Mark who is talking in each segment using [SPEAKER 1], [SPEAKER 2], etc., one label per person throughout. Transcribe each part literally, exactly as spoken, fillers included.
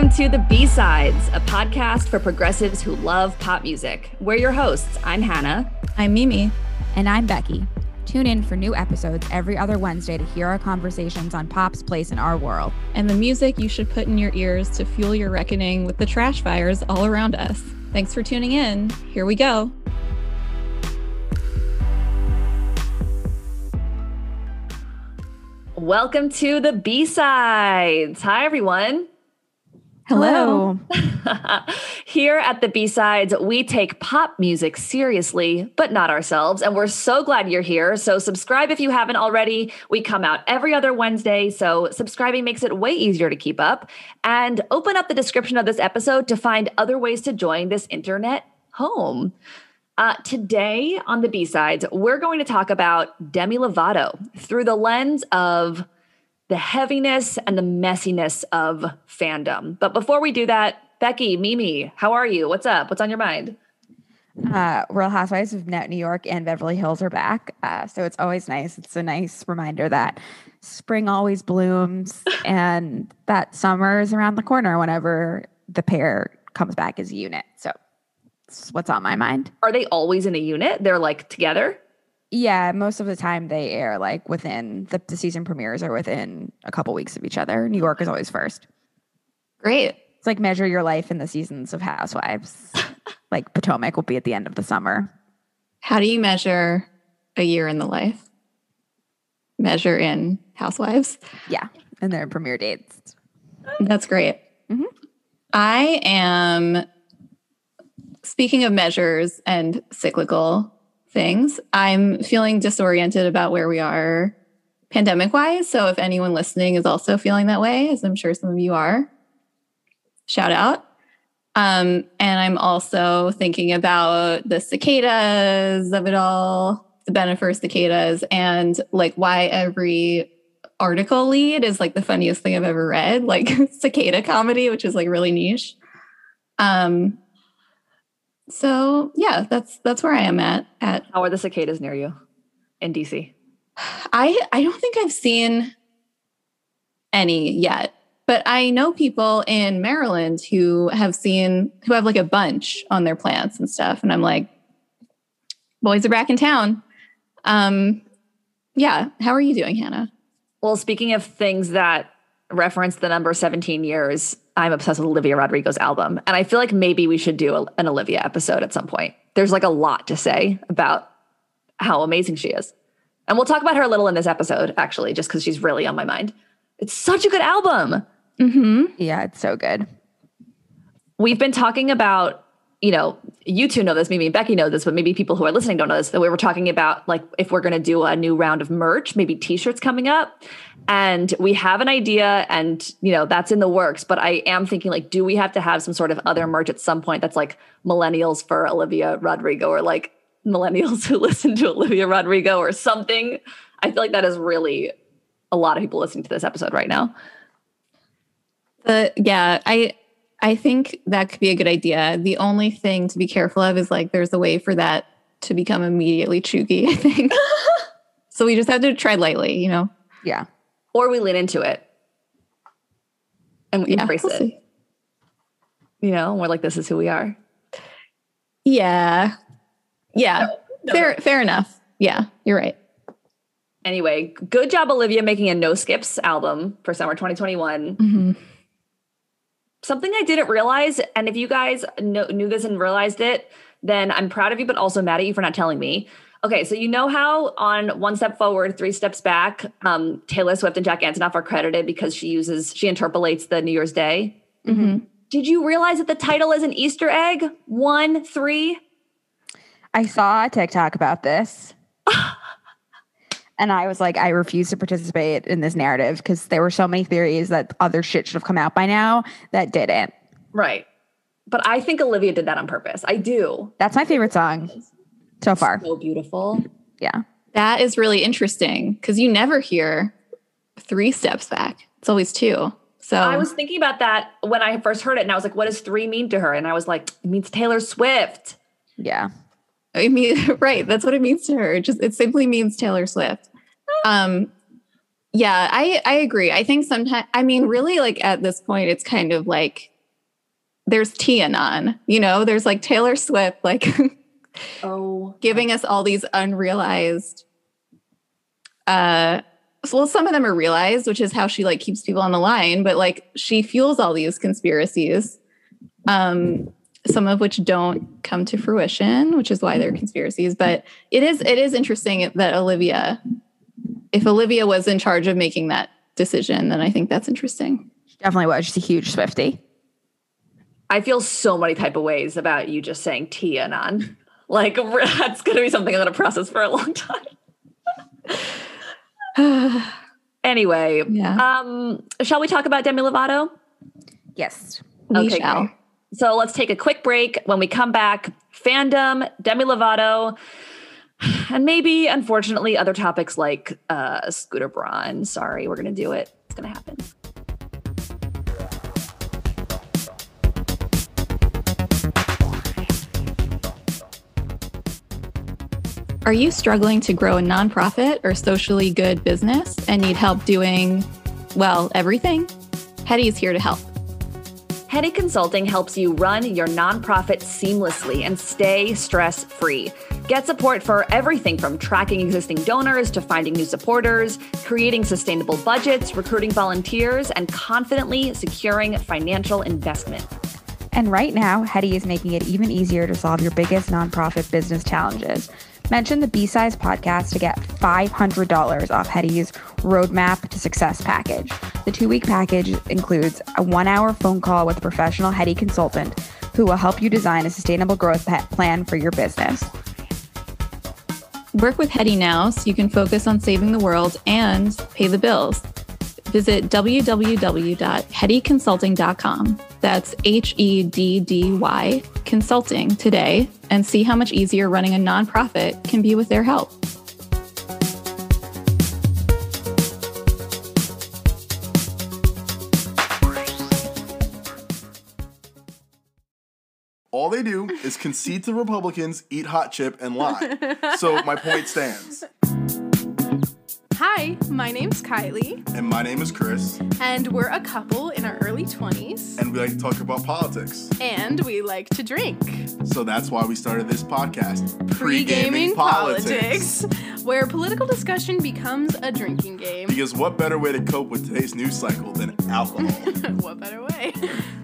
[SPEAKER 1] Welcome to The B-Sides, a podcast for progressives who love pop music. We're your hosts. I'm Hannah.
[SPEAKER 2] I'm Mimi.
[SPEAKER 3] And I'm Becky. Tune in for new episodes every other Wednesday to hear our conversations on pop's place in our world.
[SPEAKER 2] And the music you should put in your ears to fuel your reckoning with the trash fires all around us. Thanks for tuning in. Here we go.
[SPEAKER 1] Welcome to The B-Sides. Hi, everyone.
[SPEAKER 3] Hello.
[SPEAKER 1] Here at The B-Sides, we take pop music seriously, but not ourselves. And we're so glad you're here. So subscribe if you haven't already. We come out every other Wednesday, so subscribing makes it way easier to keep up. And open up the description of this episode to find other ways to join this internet home. Uh, today on The B-Sides, we're going to talk about Demi Lovato through the lens of the heaviness and the messiness of fandom. But before we do that, Becky, Mimi, how are you? What's up? What's on your mind?
[SPEAKER 3] Uh, Real Housewives of New York and Beverly Hills are back. Uh, so it's always nice. It's a nice reminder that spring always blooms and that summer is around the corner whenever the pair comes back as a unit. So it's what's on my mind.
[SPEAKER 1] Are they always in a unit? They're like together?
[SPEAKER 3] Yeah, most of the time they air like within the, the season premieres are within a couple weeks of each other. New York is always first.
[SPEAKER 2] Great.
[SPEAKER 3] It's like measure your life in the seasons of Housewives. Like Potomac will be at the end of the summer.
[SPEAKER 2] How do you measure a year in the life? Measure in Housewives?
[SPEAKER 3] Yeah, and their premiere dates.
[SPEAKER 2] That's great.
[SPEAKER 3] Mm-hmm.
[SPEAKER 2] I am, speaking of measures and cyclical things, I'm feeling disoriented about where we are pandemic-wise. So if anyone listening is also feeling that way, as I'm sure some of you are, shout out. Um, and I'm also thinking about the cicadas of it all, the Benifer cicadas, and like why every article lead is like the funniest thing I've ever read, like cicada comedy, which is like really niche. Um, So yeah, that's that's where I am at. At
[SPEAKER 1] How are the cicadas near you in D C?
[SPEAKER 2] I I don't think I've seen any yet, but I know people in Maryland who have seen who have like a bunch on their plants and stuff, and I'm like, boys are back in town. Um, yeah, how are you doing, Hannah?
[SPEAKER 1] Well, speaking of things that reference the number seventeen years, I'm obsessed with Olivia Rodrigo's album. And I feel like maybe we should do a, an Olivia episode at some point. There's like a lot to say about how amazing she is. And we'll talk about her a little in this episode, actually, just because she's really on my mind. It's such a good album.
[SPEAKER 2] Mm-hmm.
[SPEAKER 3] Yeah, it's so good.
[SPEAKER 1] We've been talking about, you know, you two know this, maybe Becky knows this, but maybe people who are listening don't know this, that we were talking about like if we're going to do a new round of merch, maybe t-shirts coming up. And we have an idea and, you know, that's in the works. But I am thinking like, do we have to have some sort of other merch at some point that's like millennials for Olivia Rodrigo or like millennials who listen to Olivia Rodrigo or something? I feel like that is really a lot of people listening to this episode right now.
[SPEAKER 2] The yeah, I I think that could be a good idea. The only thing to be careful of is like there's a way for that to become immediately chuggy, I think. So we just have to tread lightly, you know?
[SPEAKER 3] Yeah.
[SPEAKER 1] Or we lean into it and we
[SPEAKER 2] Yeah,
[SPEAKER 1] embrace
[SPEAKER 2] we'll
[SPEAKER 1] it.
[SPEAKER 2] see.
[SPEAKER 1] You know, we're like, this is who we are.
[SPEAKER 2] Yeah. Yeah.
[SPEAKER 1] No, no,
[SPEAKER 2] fair,
[SPEAKER 1] no.
[SPEAKER 2] fair enough. Yeah, you're right.
[SPEAKER 1] Anyway, good job, Olivia, making a No Skips album for summer twenty twenty-one.
[SPEAKER 2] Mm-hmm.
[SPEAKER 1] Something I didn't realize, and if you guys know, knew this and realized it, then I'm proud of you, but also mad at you for not telling me. Okay, so you know how on One Step Forward, Three Steps Back, um, Taylor Swift and Jack Antonoff are credited because she uses, she interpolates the New Year's Day.
[SPEAKER 2] Mm-hmm.
[SPEAKER 1] Did you realize that the title is an Easter egg? One, three?
[SPEAKER 3] I saw a TikTok about this. And I was like, I refuse to participate in this narrative because there were so many theories that other shit should have come out by now that didn't.
[SPEAKER 1] Right. But I think Olivia did that on purpose. I do.
[SPEAKER 3] That's my favorite song so far.
[SPEAKER 1] So beautiful.
[SPEAKER 3] Yeah.
[SPEAKER 2] That is really interesting because you never hear three steps back. It's always two. So
[SPEAKER 1] I was thinking about that when I first heard it, and I was like, what does three mean to her? And I was like, it means Taylor Swift.
[SPEAKER 3] Yeah.
[SPEAKER 2] I mean, right. That's what it means to her. It just, it simply means Taylor Swift. Um, yeah, I, I agree. I think sometimes, I mean, really like at this point, it's kind of like there's TAnon, you know, there's like Taylor Swift, like
[SPEAKER 1] oh,
[SPEAKER 2] giving us all these unrealized, uh, well, some of them are realized, which is how she like keeps people on the line, but like she fuels all these conspiracies, um, some of which don't come to fruition, which is why they're conspiracies. But it is, it is interesting that Olivia, if Olivia was in charge of making that decision, then I think that's interesting.
[SPEAKER 3] She definitely was. She's a huge Swiftie.
[SPEAKER 1] I feel so many type of ways about you just saying TAnon. Like, that's going to be something I'm going to process for a long time. Anyway,
[SPEAKER 2] yeah.
[SPEAKER 1] um, shall we talk about Demi Lovato?
[SPEAKER 3] Yes.
[SPEAKER 2] We
[SPEAKER 1] okay,
[SPEAKER 2] shall.
[SPEAKER 1] Great. So let's take a quick break. When we come back, fandom, Demi Lovato, and maybe, unfortunately, other topics like uh, Scooter Braun. Sorry, we're going to do it. It's going to happen.
[SPEAKER 2] Are you struggling to grow a nonprofit or socially good business and need help doing, well, everything? Hetty's here to help.
[SPEAKER 1] Hetty Consulting helps you run your nonprofit seamlessly and stay stress-free. Get support for everything from tracking existing donors to finding new supporters, creating sustainable budgets, recruiting volunteers, and confidently securing financial investment.
[SPEAKER 3] And right now, Hetty is making it even easier to solve your biggest nonprofit business challenges. Mention the B-Size podcast to get five hundred dollars off Hetty's Roadmap to Success package. The two-week package includes a one-hour phone call with a professional Hetty consultant who will help you design a sustainable growth plan for your business.
[SPEAKER 2] Work with Hetty now so you can focus on saving the world and pay the bills. Visit w w w dot hetty consulting dot com. That's H E D D Y consulting today and see how much easier running a nonprofit can be with their help.
[SPEAKER 4] All they do is concede to Republicans, eat hot chip, and lie. So my point stands.
[SPEAKER 5] Hi, my name's Kylie.
[SPEAKER 4] And my name is Chris.
[SPEAKER 5] And we're a couple in our early twenties.
[SPEAKER 4] And we like to talk about politics.
[SPEAKER 5] And we like to drink.
[SPEAKER 4] So that's why we started this podcast,
[SPEAKER 5] Pre-Gaming Politics, where political discussion becomes a drinking game.
[SPEAKER 4] Because what better way to cope with today's news cycle than alcohol?
[SPEAKER 5] What better way?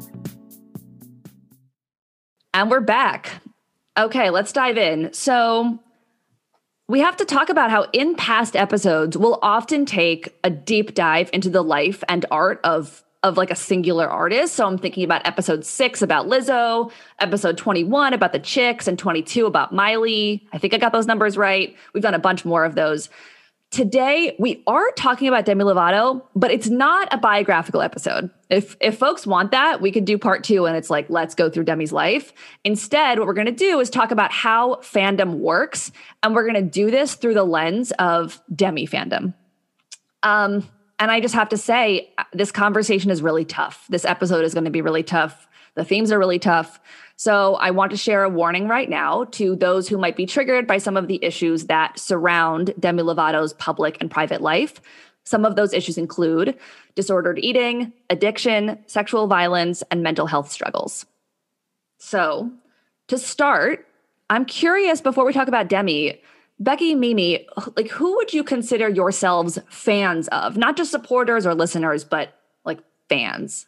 [SPEAKER 1] And we're back. Okay, let's dive in. So we have to talk about how in past episodes, we'll often take a deep dive into the life and art of, of like a singular artist. So I'm thinking about episode six about Lizzo, episode twenty-one about the Chicks, and twenty-two about Miley. I think I got those numbers right. We've done a bunch more of those. Today, we are talking about Demi Lovato, but it's not a biographical episode. If if folks want that, we could do part two and it's like, let's go through Demi's life. Instead, what we're going to do is talk about how fandom works, and we're going to do this through the lens of Demi fandom. Um, and I just have to say, this conversation is really tough. This episode is going to be really tough. The themes are really tough. So I want to share a warning right now to those who might be triggered by some of the issues that surround Demi Lovato's public and private life. Some of those issues include disordered eating, addiction, sexual violence, and mental health struggles. So to start, I'm curious, before we talk about Demi, Becky, Mimi, like who would you consider yourselves fans of? Not just supporters or listeners, but like fans.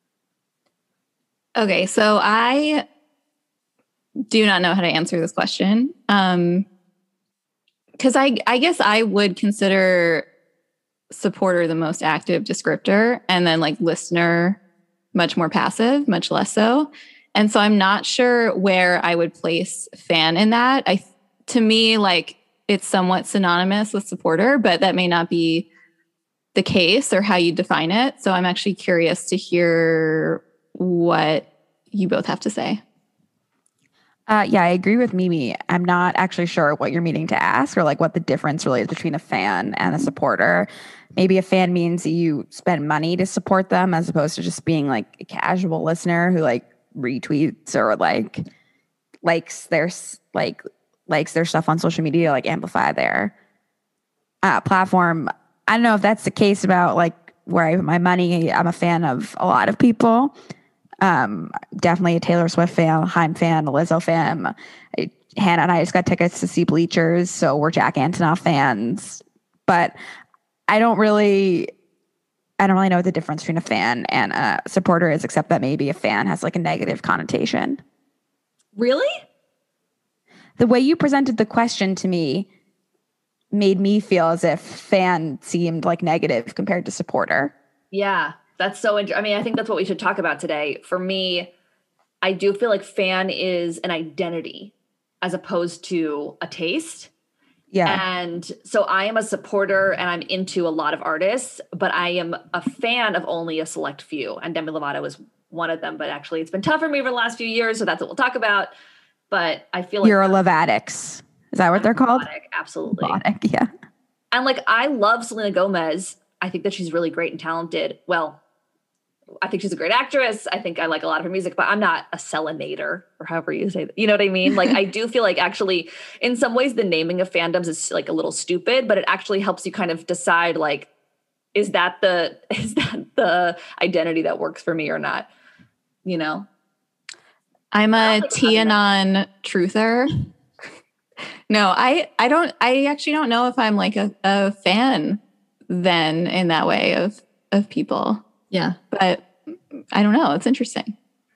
[SPEAKER 2] Okay, so I do not know how to answer this question. Um, because I, I guess I would consider supporter the most active descriptor, and then like listener much more passive, much less so. And so I'm not sure where I would place fan in that. I, to me, like it's somewhat synonymous with supporter, but that may not be the case or how you define it. So I'm actually curious to hear what you both have to say.
[SPEAKER 3] Uh, yeah, I agree with Mimi. I'm not actually sure what you're meaning to ask or like what the difference really is between a fan and a supporter. Maybe a fan means that you spend money to support them as opposed to just being like a casual listener who like retweets or like likes their like likes their stuff on social media, like amplify their uh, platform. I don't know if that's the case about like where I put my money. I'm a fan of a lot of people. Um, definitely a Taylor Swift fan, Haim fan, a Lizzo fan. I, Hannah and I just got tickets to see Bleachers, so we're Jack Antonoff fans. But I don't really, I don't really know what the difference between a fan and a supporter is, except that maybe a fan has like a negative connotation.
[SPEAKER 1] Really?
[SPEAKER 3] The way you presented the question to me made me feel as if fan seemed like negative compared to supporter.
[SPEAKER 1] Yeah, that's so interesting. I mean, I think that's what we should talk about today. For me, I do feel like fan is an identity as opposed to a taste.
[SPEAKER 3] Yeah.
[SPEAKER 1] And so I am a supporter and I'm into a lot of artists, but I am a fan of only a select few. And Demi Lovato is one of them, but actually it's been tough for me over the last few years. So that's what we'll talk about. But I feel like
[SPEAKER 3] you're a Lovatics. Is that what they're called?
[SPEAKER 1] Lovatic, absolutely.
[SPEAKER 3] Lovatic, yeah.
[SPEAKER 1] And like, I love Selena Gomez. I think that she's really great and talented. Well, I think she's a great actress. I think I like a lot of her music, but I'm not a Selenator or however you say that. You know what I mean? Like, I do feel like actually in some ways the naming of fandoms is like a little stupid, but it actually helps you kind of decide like, is that the, is that the identity that works for me or not? You know?
[SPEAKER 2] I'm a
[SPEAKER 1] like
[SPEAKER 2] T-Anon truther. No, I, I don't, I actually don't know if I'm like a, a fan then in that way of, of people.
[SPEAKER 1] Yeah.
[SPEAKER 2] But I don't know. It's interesting.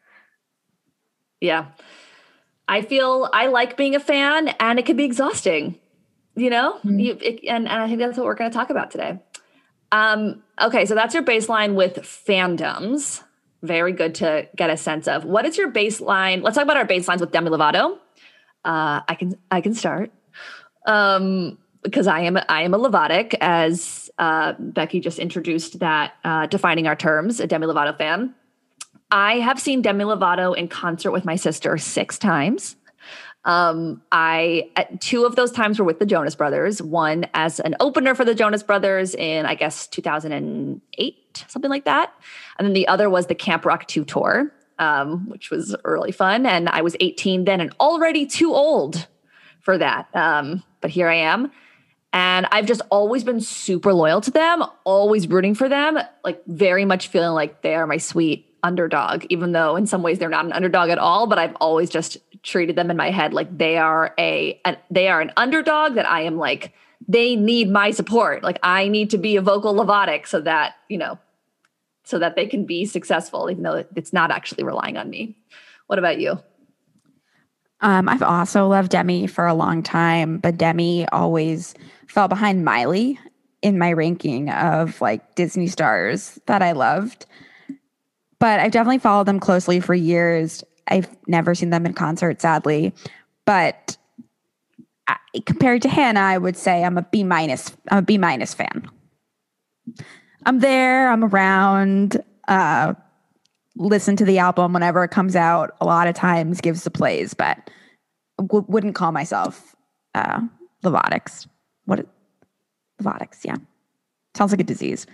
[SPEAKER 1] Yeah. I feel I like being a fan and it can be exhausting, you know, mm-hmm. you, it, and, and I think that's what we're going to talk about today. Um, okay. So that's your baseline with fandoms. Very good to get a sense of. What is your baseline? Let's talk about our baselines with Demi Lovato. Uh, I can, I can start. Um, because I am, I am a Lovatic, as uh, Becky just introduced that, uh, defining our terms, a Demi Lovato fan. I have seen Demi Lovato in concert with my sister six times. Um, I, two of those times were with the Jonas Brothers, one as an opener for the Jonas Brothers in, I guess, two thousand eight, something like that. And then the other was the Camp Rock two tour, um, which was really fun. And I was eighteen then and already too old for that. Um, but here I am. And I've just always been super loyal to them, always rooting for them, like very much feeling like they are my sweet underdog, even though in some ways they're not an underdog at all. But I've always just treated them in my head like they are a, an, they are an underdog that I am like, they need my support. Like I need to be a vocal Lovatic so that, you know, so that they can be successful, even though it's not actually relying on me. What about you?
[SPEAKER 3] Um, I've also loved Demi for a long time, but Demi always fell behind Miley in my ranking of like Disney stars that I loved. But I've definitely followed them closely for years. I've never seen them in concert, sadly. But I, compared to Hannah, I would say I'm a B minus. I'm a B minus fan. I'm there. I'm around. Uh, listen to the album whenever it comes out. A lot of times gives the plays, but w- wouldn't call myself uh, Lovatics. What? Lovatics, yeah. Sounds like a disease.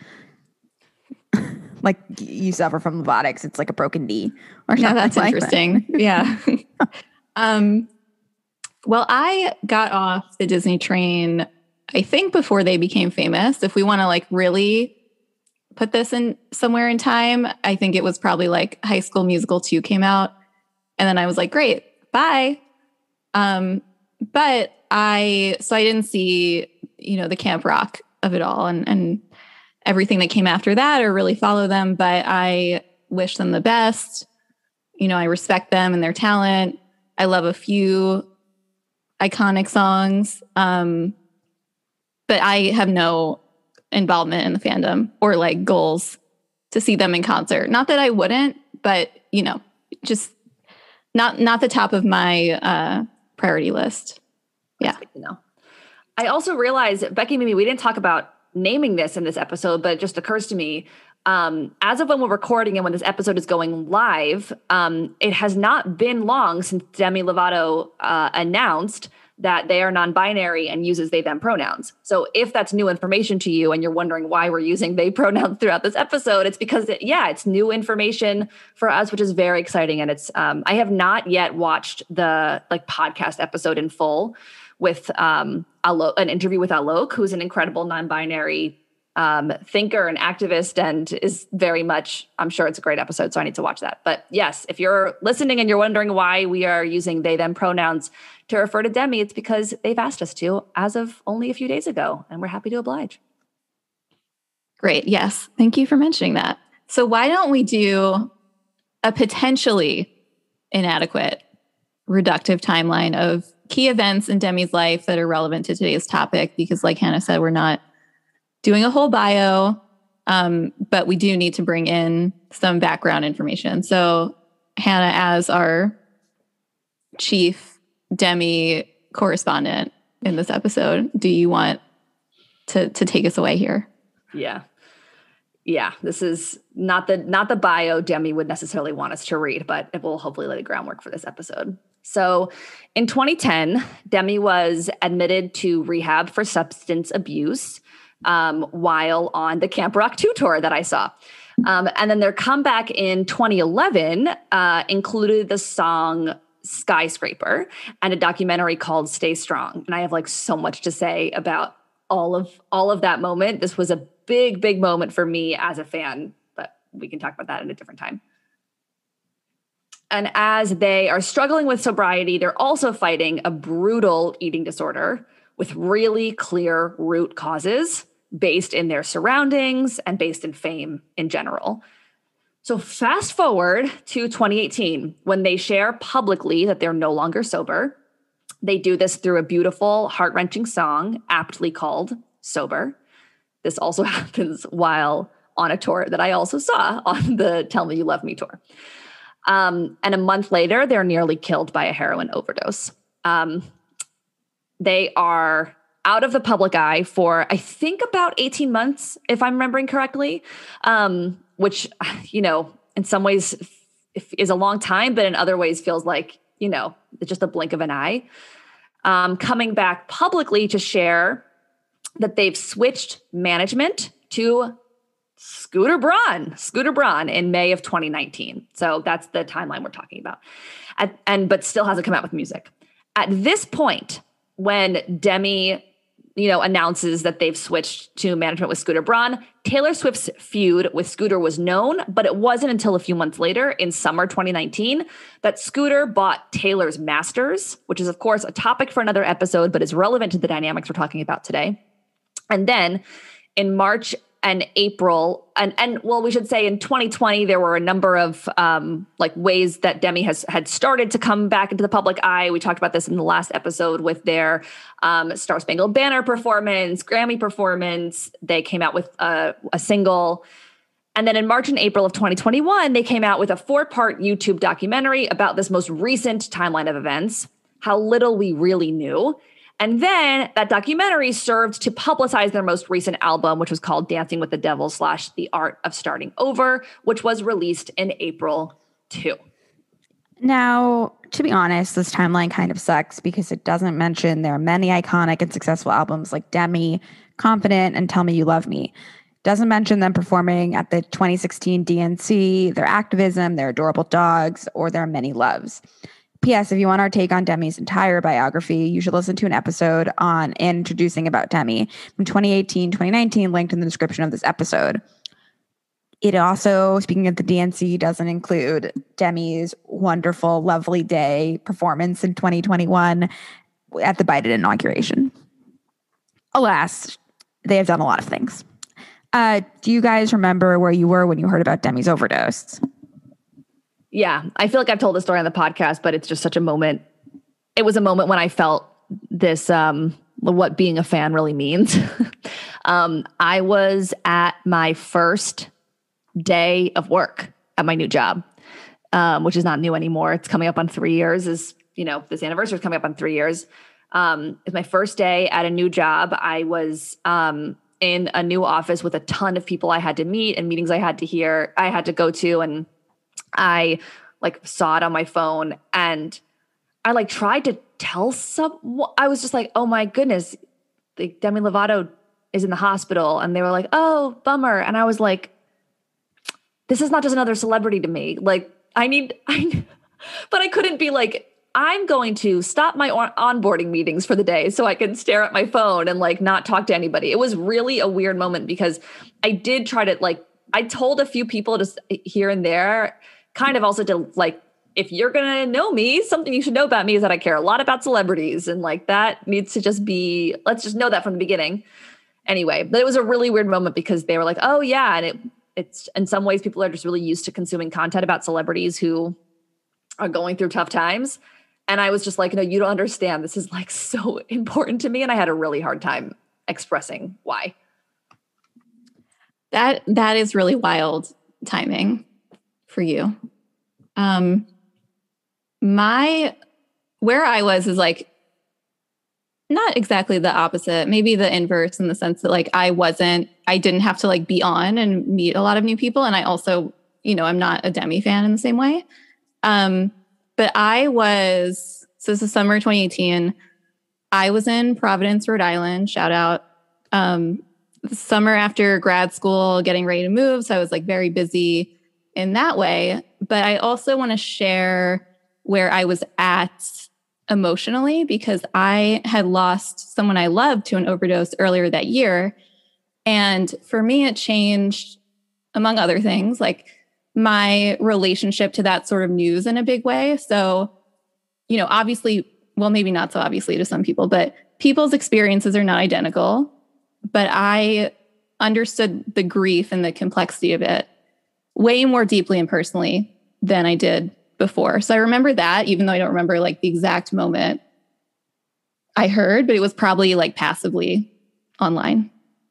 [SPEAKER 3] Like you suffer from Lovatics. It's like a broken knee or something.
[SPEAKER 2] Yeah, that's
[SPEAKER 3] like
[SPEAKER 2] interesting.
[SPEAKER 3] That.
[SPEAKER 2] Yeah. um, well, I got off the Disney train, I think before they became famous. If we want to like really put this in somewhere in time, I think it was probably like High School Musical two came out. And then I was like, great, bye. Um, but I, so I didn't see, you know, the Camp Rock of it all and, and everything that came after that or really follow them. But I wish them the best. You know, I respect them and their talent. I love a few iconic songs. Um, but I have no involvement in the fandom or like goals to see them in concert. Not that I wouldn't, but you know, just not not the top of my uh, priority list. Yeah.
[SPEAKER 1] You know, I also realized, Becky, maybe we didn't talk about naming this in this episode, but it just occurs to me, um, as of when we're recording and when this episode is going live, um, it has not been long since Demi Lovato uh, announced that they are non-binary and uses they, them pronouns. So if that's new information to you and you're wondering why we're using they pronouns throughout this episode, it's because, it, yeah, it's new information for us, which is very exciting. And it's, um, I have not yet watched the like podcast episode in full with um, Alok, an interview with Alok, who's an incredible non-binary um, thinker and activist, and is very much, I'm sure it's a great episode, so I need to watch that. But yes, if you're listening and you're wondering why we are using they, them pronouns to refer to Demi, it's because they've asked us to as of only a few days ago, and we're happy to oblige.
[SPEAKER 2] Great. Yes. Thank you for mentioning that. So why don't we do a potentially inadequate, reductive timeline of key events in Demi's life that are relevant to today's topic? Because like Hannah said, we're not doing a whole bio, um, but we do need to bring in some background information. So Hannah, as our chief Demi correspondent in this episode, do you want to, to take us away here?
[SPEAKER 1] Yeah. Yeah, this is not the not the bio Demi would necessarily want us to read, but it will hopefully lay the groundwork for this episode. So in twenty ten, Demi was admitted to rehab for substance abuse um, while on the Camp Rock two tour that I saw. Um, and then their comeback in twenty eleven uh, included the song Skyscraper and a documentary called Stay Strong. And I have like so much to say about all of all of that moment. This was a big, big moment for me as a fan, but we can talk about that at a different time. And as they are struggling with sobriety, they're also fighting a brutal eating disorder with really clear root causes based in their surroundings and based in fame in general. So fast forward to twenty eighteen, when they share publicly that they're no longer sober. They do this through a beautiful, heart-wrenching song aptly called Sober. This also happens while on a tour that I also saw on the Tell Me You Love Me tour. Um, and a month later, they're nearly killed by a heroin overdose. Um, they are out of the public eye for, I think, about eighteen months, if I'm remembering correctly, um, which, you know, in some ways is a long time, but in other ways feels like, you know, just a blink of an eye. Um, coming back publicly to share that they've switched management to Scooter Braun, Scooter Braun in May of twenty nineteen. So that's the timeline we're talking about. At, and but still hasn't come out with music. At this point, when Demi, you know, announces that they've switched to management with Scooter Braun, Taylor Swift's feud with Scooter was known, but it wasn't until a few months later in summer twenty nineteen that Scooter bought Taylor's masters, which is, of course, a topic for another episode, but is relevant to the dynamics we're talking about today. And then in March and April, and, and well, we should say in twenty twenty, there were a number of um, like ways that Demi has had started to come back into the public eye. We talked about this in the last episode with their um, Star Spangled Banner performance, Grammy performance. They came out with a, a single. And then in March and April of twenty twenty-one, they came out with a four-part YouTube documentary about this most recent timeline of events, how little we really knew. And then that documentary served to publicize their most recent album, which was called Dancing with the Devil slash The Art of Starting Over, which was released in April too.
[SPEAKER 3] Now, to be honest, this timeline kind of sucks because it doesn't mention their many iconic and successful albums like Demi, Confident, and Tell Me You Love Me. Doesn't mention them performing at the twenty sixteen D N C, their activism, their adorable dogs, or their many loves. P S. If you want our take on Demi's entire biography, you should listen to an episode on Introducing About Demi from twenty eighteen, twenty nineteen, linked in the description of this episode. It also, speaking of the D N C, doesn't include Demi's wonderful, lovely day performance in twenty twenty-one at the Biden inauguration. Alas, they have done a lot of things. Uh, do you guys remember where you were when you heard about Demi's overdose?
[SPEAKER 1] Yeah, I feel like I've told the story on the podcast, but it's just such a moment. It was a moment when I felt this, um, what being a fan really means. um, I was at my first day of work at my new job, um, which is not new anymore. It's coming up on three years is, you know, this anniversary is coming up on three years. Um, it's my first day at a new job. I was, um, in a new office with a ton of people I had to meet and meetings I had to hear, I had to go to, and I like saw it on my phone and I like tried to tell someone. I was just like, oh my goodness, like Demi Lovato is in the hospital. And they were like, oh, bummer. And I was like, this is not just another celebrity to me. Like I need, I, but I couldn't be like I'm going to stop my on- onboarding meetings for the day so I can stare at my phone and like not talk to anybody. It was really a weird moment because I did try to like, I told a few people just here and there, kind of also to like, if you're going to know me, something you should know about me is that I care a lot about celebrities. And like that needs to just be, let's just know that from the beginning. Anyway, but it was a really weird moment because they were like, oh yeah. And it, it's in some ways people are just really used to consuming content about celebrities who are going through tough times. And I was just like, no, you don't understand. This is like so important to me. And I had a really hard time expressing why.
[SPEAKER 2] That that is really wild timing for you. Um, my where I was is like not exactly the opposite, maybe the inverse in the sense that like I wasn't, I didn't have to like be on and meet a lot of new people. And I also, you know, I'm not a Demi fan in the same way. Um, but I was, so this is summer twenty eighteen. I was in Providence, Rhode Island, shout out. Um, summer after grad school, getting ready to move. So I was like very busy in that way. But I also want to share where I was at emotionally because I had lost someone I loved to an overdose earlier that year. And for me, it changed, among other things, like my relationship to that sort of news in a big way. So, you know, obviously, well, maybe not so obviously to some people, but people's experiences are not identical. But I understood the grief and the complexity of it way more deeply and personally than I did before. So I remember that, even though I don't remember like the exact moment I heard, but it was probably like passively online.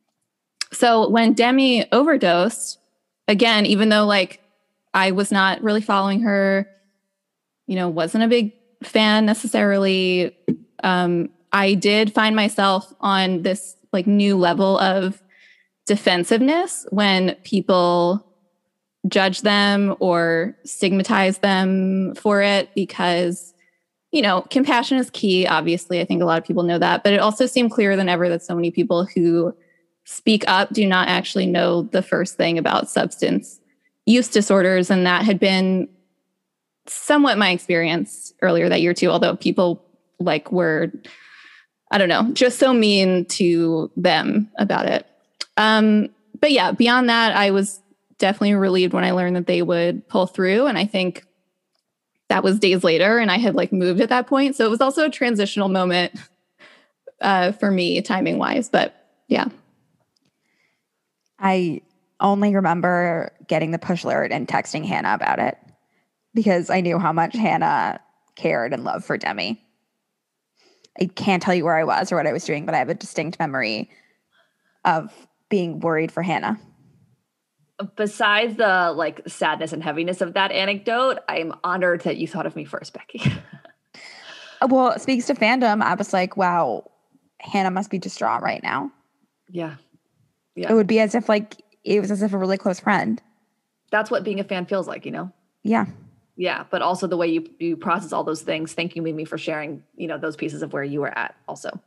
[SPEAKER 2] So when Demi overdosed, again, even though like I was not really following her, you know, wasn't a big fan necessarily, um, I did find myself on this like new level of defensiveness when people judge them or stigmatize them for it because, you know, compassion is key. Obviously, I think a lot of people know that, but it also seemed clearer than ever that so many people who speak up do not actually know the first thing about substance use disorders. And that had been somewhat my experience earlier that year too, although people like were, I don't know, just so mean to them about it. Um, but yeah, beyond that, I was definitely relieved when I learned that they would pull through. And I think that was days later and I had like moved at that point. So it was also a transitional moment uh, for me timing wise, but yeah.
[SPEAKER 3] I only remember getting the push alert and texting Hannah about it because I knew how much Hannah cared and loved for Demi. I can't tell you where I was or what I was doing, but I have a distinct memory of being worried for Hannah.
[SPEAKER 1] Besides the like sadness and heaviness of that anecdote, I'm honored that you thought of me first, Becky.
[SPEAKER 3] Well, it speaks to fandom. I was like, wow, Hannah must be distraught right now.
[SPEAKER 1] Yeah. Yeah.
[SPEAKER 3] It would be as if like, it was as if a really close friend.
[SPEAKER 1] That's what being a fan feels like, you know?
[SPEAKER 3] Yeah.
[SPEAKER 1] Yeah. But also the way you, you process all those things. Thank you, Mimi, for sharing, you know, those pieces of where you were at also.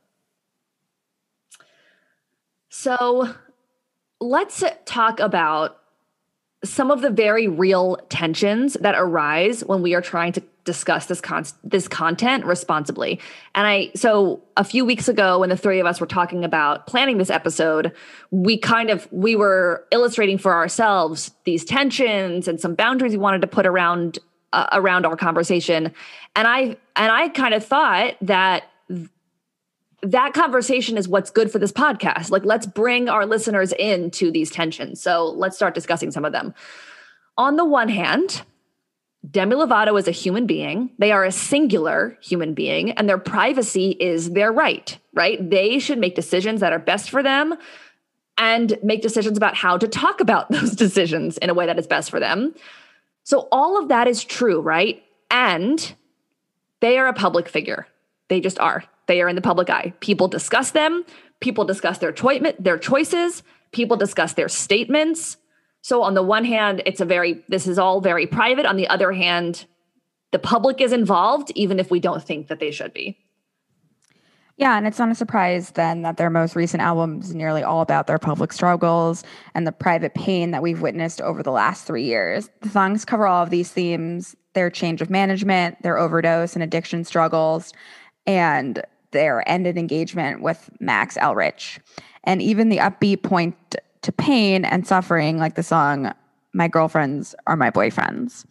[SPEAKER 1] So let's talk about some of the very real tensions that arise when we are trying to discuss this con- this content responsibly. And I, so a few weeks ago when the three of us were talking about planning this episode, we kind of, we were illustrating for ourselves these tensions and some boundaries we wanted to put around, uh, around our conversation. And I, and I kind of thought that th- that conversation is what's good for this podcast. Like, let's bring our listeners into these tensions. So let's start discussing some of them. On the one hand, Demi Lovato is a human being. They are a singular human being, and their privacy is their right, right? They should make decisions that are best for them and make decisions about how to talk about those decisions in a way that is best for them. So all of that is true, right? And they are a public figure. They just are. They are in the public eye. People discuss them. People discuss their choi- their choices. People discuss their statements. So on the one hand, it's a very, this is all very private. On the other hand, the public is involved, even if we don't think that they should be.
[SPEAKER 3] Yeah, and it's not a surprise then that their most recent album is nearly all about their public struggles and the private pain that we've witnessed over the last three years. The songs cover all of these themes their change of management, their overdose and addiction struggles, and their ended engagement with Max Eldridge. And even the upbeat point to pain and suffering, like the song, My Girlfriends Are My Boyfriends.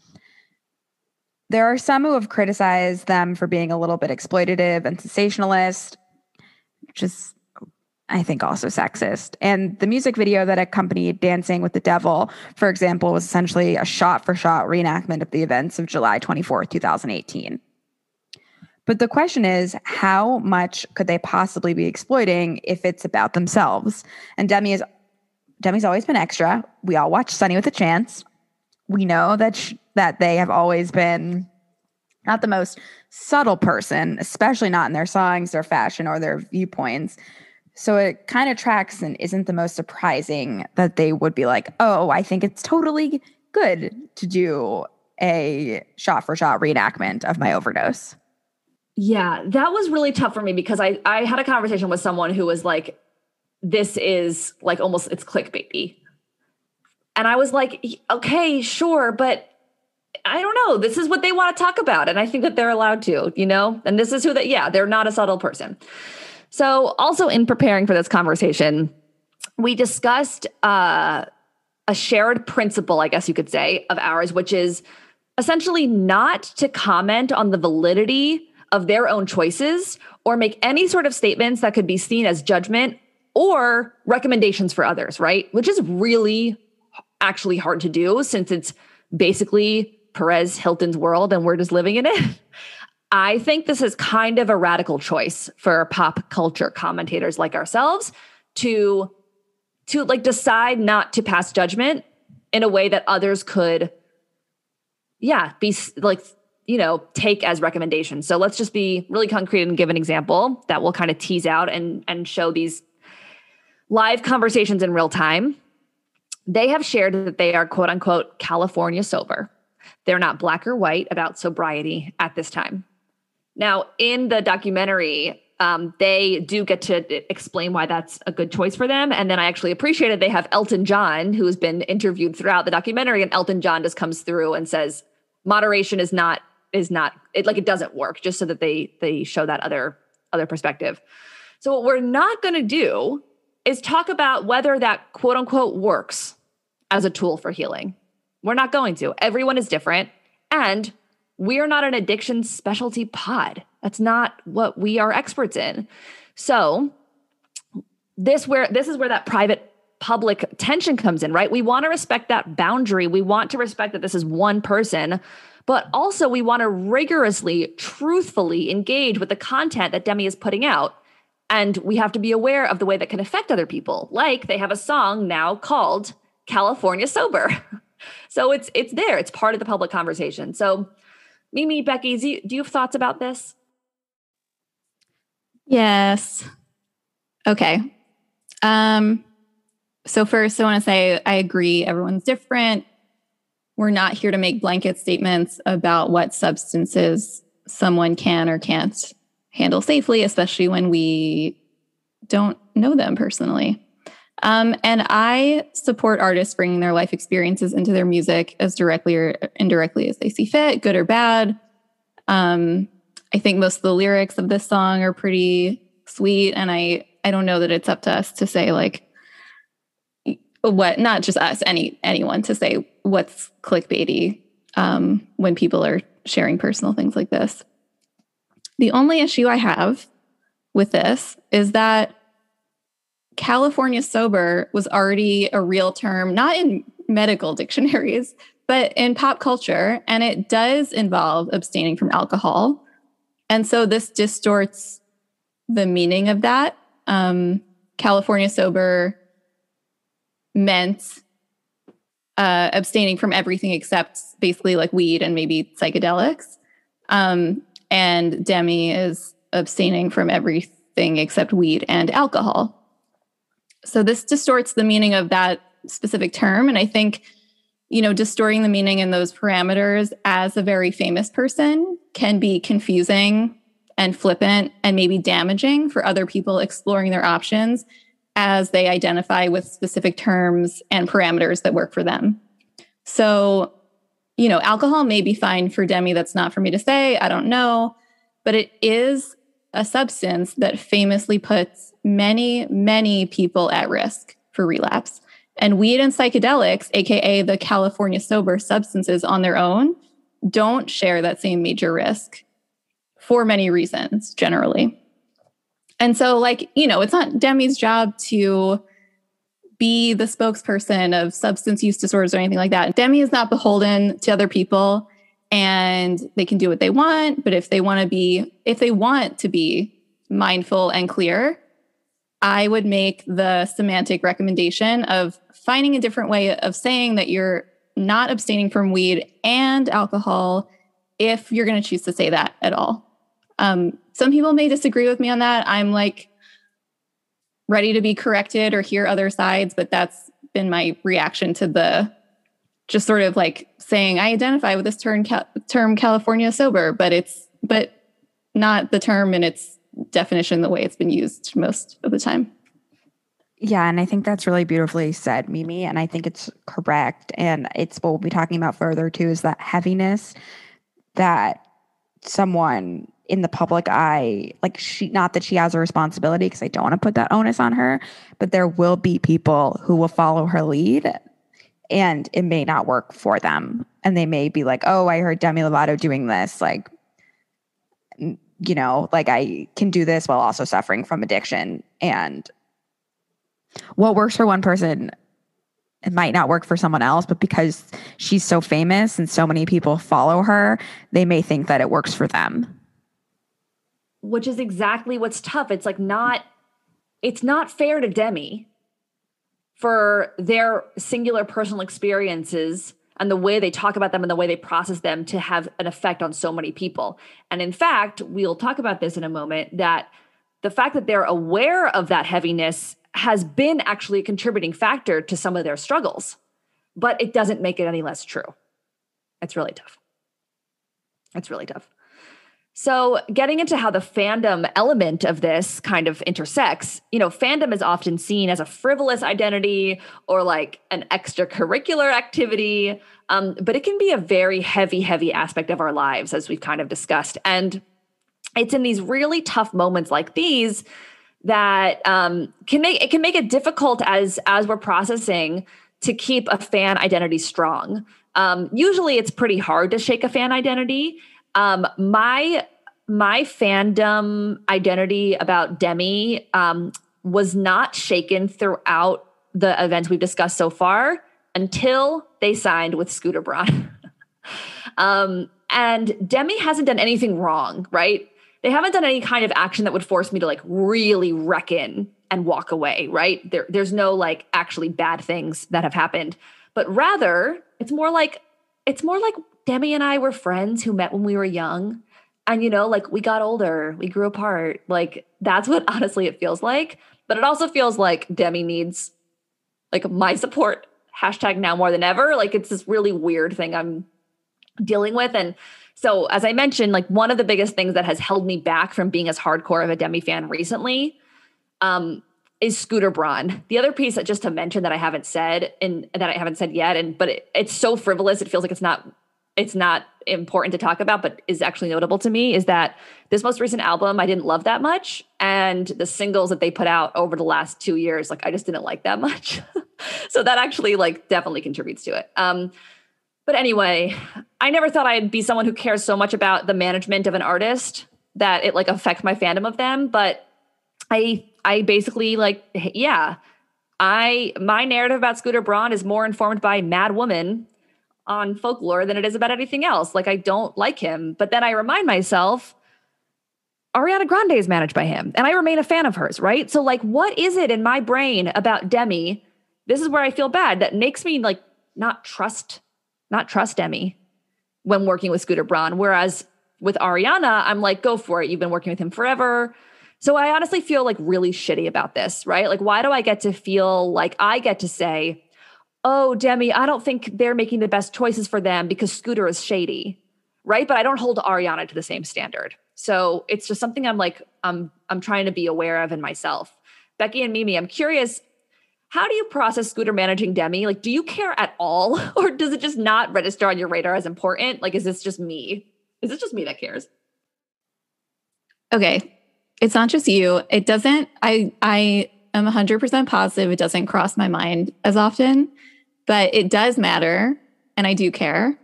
[SPEAKER 3] There are some who have criticized them for being a little bit exploitative and sensationalist, which is, I think, also sexist. And the music video that accompanied Dancing with the Devil, for example, was essentially a shot-for-shot reenactment of the events of July twenty-fourth, twenty eighteen. But the question is, how much could they possibly be exploiting if it's about themselves? And Demi is Demi's always been extra. We all watch Sunny with a Chance. We know that sh- that they have always been not the most subtle person, especially not in their songs, their fashion, or their viewpoints. So it kind of tracks and isn't the most surprising that they would be like, oh, I think it's totally good to do a shot-for-shot reenactment of my overdose.
[SPEAKER 1] Yeah, that was really tough for me because I, I had a conversation with someone who was like, this is like almost, it's clickbaity. And I was like, okay, sure, but I don't know. This is what they want to talk about. And I think that they're allowed to, you know, and this is who that, yeah, they're not a subtle person. So also in preparing for this conversation, we discussed uh, a shared principle, I guess you could say, of ours, which is essentially not to comment on the validity of their own choices or make any sort of statements that could be seen as judgment or recommendations for others, right? Which is really actually hard to do since it's basically Perez Hilton's world and we're just living in it. I think this is kind of a radical choice for pop culture commentators like ourselves to, to like decide not to pass judgment in a way that others could, yeah, be like, you know, take as recommendations. So let's just be really concrete and give an example that will kind of tease out and, and show these live conversations in real time. They have shared that they are quote unquote California sober. They're not black or white about sobriety at this time. Now, in the documentary, um, they do get to explain why that's a good choice for them. And then I actually appreciated they have Elton John, who has been interviewed throughout the documentary, and Elton John just comes through and says, moderation is not, is not, it, like it doesn't work, just so that they they show that other, other perspective. So what we're not going to do is talk about whether that quote unquote works as a tool for healing. We're not going to. Everyone is different. And we are not an addiction specialty pod. That's not what we are experts in. So this where this is where that private public tension comes in, right? We want to respect that boundary. We want to respect that this is one person, but also we want to rigorously, truthfully engage with the content that Demi is putting out. And we have to be aware of the way that can affect other people. Like they have a song now called California Sober. So it's it's there. It's part of the public conversation. So Mimi, Becky, do you, do you have thoughts about this?
[SPEAKER 2] Yes. Okay. Um, so first I want to say I agree. Everyone's different. We're not here to make blanket statements about what substances someone can or can't handle safely, especially when we don't know them personally. Um, and I support artists bringing their life experiences into their music as directly or indirectly as they see fit, good or bad. Um, I think most of the lyrics of this song are pretty sweet. And I, I don't know that it's up to us to say like what, not just us, any, anyone to say what's clickbaity um, when people are sharing personal things like this. The only issue I have with this is that California sober was already a real term, not in medical dictionaries, but in pop culture. And it does involve abstaining from alcohol. And so this distorts the meaning of that. Um, California sober meant uh, abstaining from everything except basically like weed and maybe psychedelics. Um, and Demi is abstaining from everything except weed and alcohol. So this distorts the meaning of that specific term. And I think, you know, distorting the meaning in those parameters as a very famous person can be confusing and flippant and maybe damaging for other people exploring their options as they identify with specific terms and parameters that work for them. So you know, alcohol may be fine for Demi. That's not for me to say. I don't know. But it is a substance that famously puts many, many people at risk for relapse. And weed and psychedelics, A K A the California sober substances on their own, don't share that same major risk for many reasons, generally. And so, like, you know, it's not Demi's job to be the spokesperson of substance use disorders or anything like that. Demi is not beholden to other people, and they can do what they want. But if they want to be, if they want to be mindful and clear, I would make the semantic recommendation of finding a different way of saying that you're not abstaining from weed and alcohol if you're going to choose to say that at all. Um, some people may disagree with me on that. I'm like ready to be corrected or hear other sides, but that's been my reaction to the just sort of like saying I identify with this term, term California sober, but it's but not the term in its definition the way it's been used most of the time.
[SPEAKER 3] Yeah, and I think that's really beautifully said, Mimi, and I think it's correct. And it's what we'll be talking about further too, is that heaviness that someone in the public eye, like she, not that she has a responsibility, because I don't want to put that onus on her, but there will be people who will follow her lead and it may not work for them. And they may be like, oh, I heard Demi Lovato doing this. Like, you know, like I can do this while also suffering from addiction. And what works for one person, it might not work for someone else, but because she's so famous and so many people follow her, they may think that it works for them.
[SPEAKER 1] Which is exactly what's tough. It's like not, it's not fair to Demi for their singular personal experiences and the way they talk about them and the way they process them to have an effect on so many people. And in fact, we'll talk about this in a moment, that the fact that they're aware of that heaviness has been actually a contributing factor to some of their struggles, but it doesn't make it any less true. It's really tough. It's really tough. So getting into how the fandom element of this kind of intersects, you know, fandom is often seen as a frivolous identity or like an extracurricular activity, um, but it can be a very heavy, heavy aspect of our lives, as we've kind of discussed. And it's in these really tough moments like these that um, can make it can make it difficult as as we're processing to keep a fan identity strong. Um, usually, it's pretty hard to shake a fan identity. Um, my my fandom identity about Demi um, was not shaken throughout the events we've discussed so far until they signed with Scooter Braun. um, and Demi hasn't done anything wrong, right? They haven't done any kind of action that would force me to like really reckon and walk away, right? There, there's no like actually bad things that have happened, but rather it's more like, it's more like Demi and I were friends who met when we were young. And, you know, like we got older, we grew apart. Like that's what honestly it feels like. But it also feels like Demi needs like my support, hashtag now more than ever. Like it's this really weird thing I'm dealing with. And so as I mentioned, like one of the biggest things that has held me back from being as hardcore of a Demi fan recently um, is Scooter Braun. The other piece that just to mention that I haven't said and that I haven't said yet, and but it, it's so frivolous, it feels like it's not it's not important to talk about, but is actually notable to me, is that this most recent album I didn't love that much. And the singles that they put out over the last two years, like I just didn't like that much. So that actually like definitely contributes to it. Um, But anyway, I never thought I'd be someone who cares so much about the management of an artist that it like affects my fandom of them. But I, I basically like, yeah, I, my narrative about Scooter Braun is more informed by Mad Woman on Folklore than it is about anything else. Like I don't like him, but then I remind myself, Ariana Grande is managed by him and I remain a fan of hers. Right. So like, what is it in my brain about Demi? This is where I feel bad. That makes me like not trust Not trust Demi when working with Scooter Braun. Whereas with Ariana, I'm like, go for it. You've been working with him forever. So I honestly feel like really shitty about this, right? Like, why do I get to feel like I get to say, oh, Demi, I don't think they're making the best choices for them because Scooter is shady, right? But I don't hold Ariana to the same standard. So it's just something I'm like, I'm, I'm trying to be aware of in myself. Becky and Mimi, I'm curious, how do you process Scooter managing Demi? Like, do you care at all? Or does it just not register on your radar as important? Like, is this just me? Is this just me that cares?
[SPEAKER 2] Okay. It's not just you. It doesn't, I, I am one hundred percent positive it doesn't cross my mind as often, but it does matter. And I do care.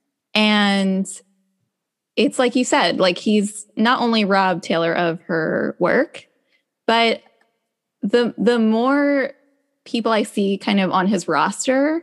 [SPEAKER 2] And it's like you said, like he's not only robbed Taylor of her work, but the the more people I see kind of on his roster,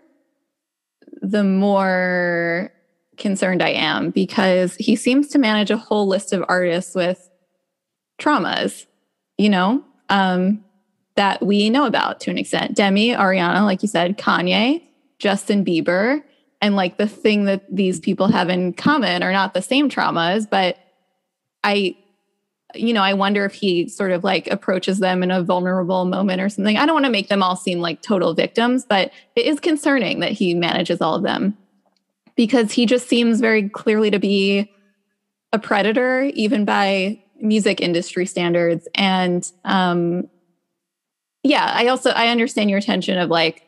[SPEAKER 2] the more concerned I am, because he seems to manage a whole list of artists with traumas, you know, um, that we know about to an extent. Demi, Ariana, like you said, Kanye, Justin Bieber. And like the thing that these people have in common are not the same traumas, but I, you know, I wonder if he sort of like approaches them in a vulnerable moment or something. I don't want to make them all seem like total victims, but it is concerning that he manages all of them, because he just seems very clearly to be a predator, even by music industry standards. And um, yeah, I also, I understand your tension of like,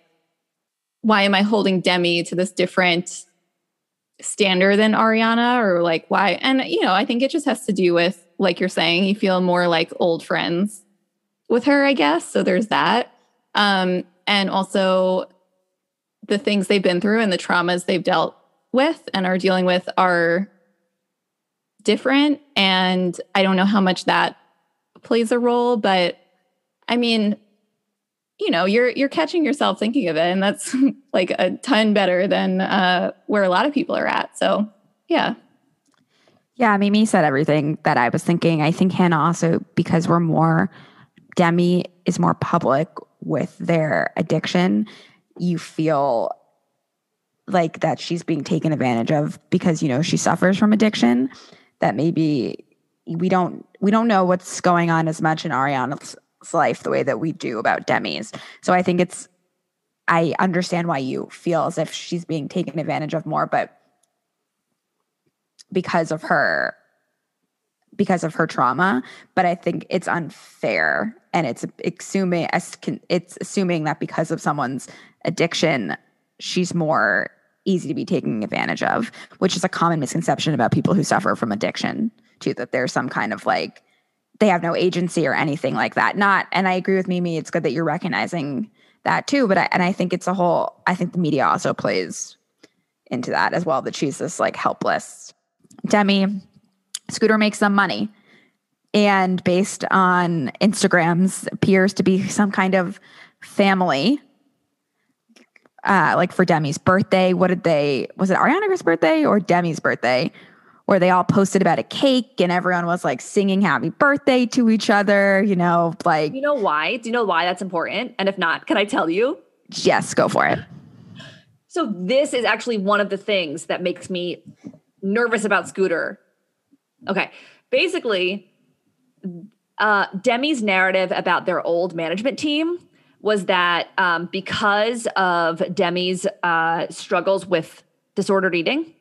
[SPEAKER 2] why am I holding Demi to this different standard than Ariana, or like why? And, you know, I think it just has to do with, like you're saying, you feel more like old friends with her, I guess. So there's that. Um, and also the things they've been through and the traumas they've dealt with and are dealing with are different. And I don't know how much that plays a role, but I mean, you know, you're you're catching yourself thinking of it, and that's like a ton better than uh, where a lot of people are at. So, yeah.
[SPEAKER 3] Yeah, Mimi said everything that I was thinking. I think Hannah also, because we're more, Demi is more public with their addiction, you feel like that she's being taken advantage of because, you know, she suffers from addiction, that maybe we don't we don't know what's going on as much in Ariana's life the way that we do about Demi's. So I think it's, I understand why you feel as if she's being taken advantage of more, but because of her, because of her trauma. But I think it's unfair, and it's assuming it's assuming that because of someone's addiction, she's more easy to be taken advantage of, which is a common misconception about people who suffer from addiction too, that there's some kind of like, they have no agency or anything like that. Not, and I agree with Mimi, it's good that you're recognizing that too. But I, and I think it's a whole, I think the media also plays into that as well, that she's this like helpless Demi. Scooter makes some money, and based on Instagrams, appears to be some kind of family. Uh, like for Demi's birthday, what did they, was it Ariana's birthday or Demi's birthday? Where they all posted about a cake and everyone was like singing happy birthday to each other, you know, like.
[SPEAKER 1] You know why? Do you know why that's important? And if not, can I tell you?
[SPEAKER 3] Yes, go for it.
[SPEAKER 1] So this is actually one of the things that makes me nervous about Scooter. Okay. Basically, uh, Demi's narrative about their old management team was that um, because of Demi's uh, struggles with disordered eating,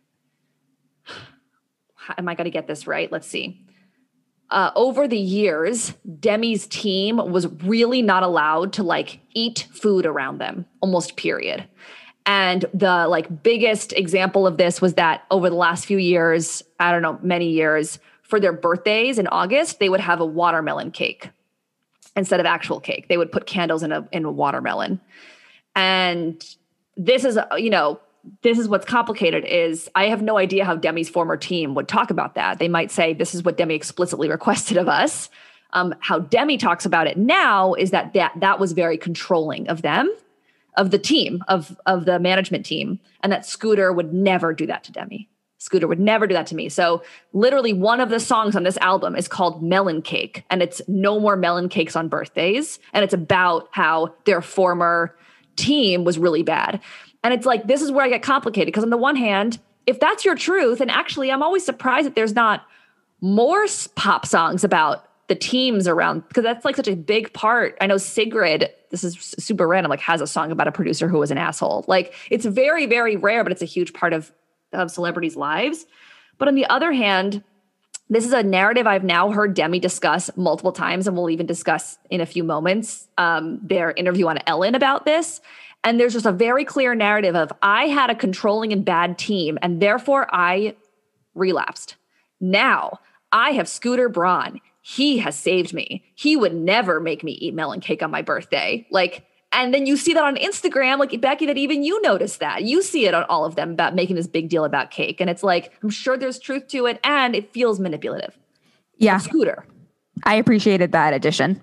[SPEAKER 1] am I going to get this right? Let's see. Uh, over the years, Demi's team was really not allowed to like eat food around them, almost period. And the like biggest example of this was that over the last few years, I don't know, many years, for their birthdays in August, they would have a watermelon cake instead of actual cake. They would put candles in a in a watermelon. And this is, you know, this is what's complicated is I have no idea how Demi's former team would talk about that. They might say, this is what Demi explicitly requested of us. Um, how Demi talks about it now is that, that that was very controlling of them, of the team, of, of the management team, and that Scooter would never do that to Demi. Scooter would never do that to me. So literally one of the songs on this album is called Melon Cake, and it's no more melon cakes on birthdays. And it's about how their former team was really bad. And it's like, this is where I get complicated, because on the one hand, if that's your truth, and actually I'm always surprised that there's not more pop songs about the teams around, because that's like such a big part. I know Sigrid, this is super random, like has a song about a producer who was an asshole. Like it's very, very rare, but it's a huge part of, of celebrities' lives. But on the other hand, This is a narrative I've now heard Demi discuss multiple times, and we'll even discuss in a few moments um, their interview on Ellen about this. And there's just a very clear narrative of I had a controlling and bad team, and therefore I relapsed. Now I have Scooter Braun. He has saved me. He would never make me eat melon cake on my birthday. Like, and then you see that on Instagram, like Becky, that even you notice that. You see it on all of them about making this big deal about cake. And it's like, I'm sure there's truth to it, and it feels manipulative.
[SPEAKER 3] Yeah.
[SPEAKER 1] Scooter.
[SPEAKER 3] I appreciated that addition.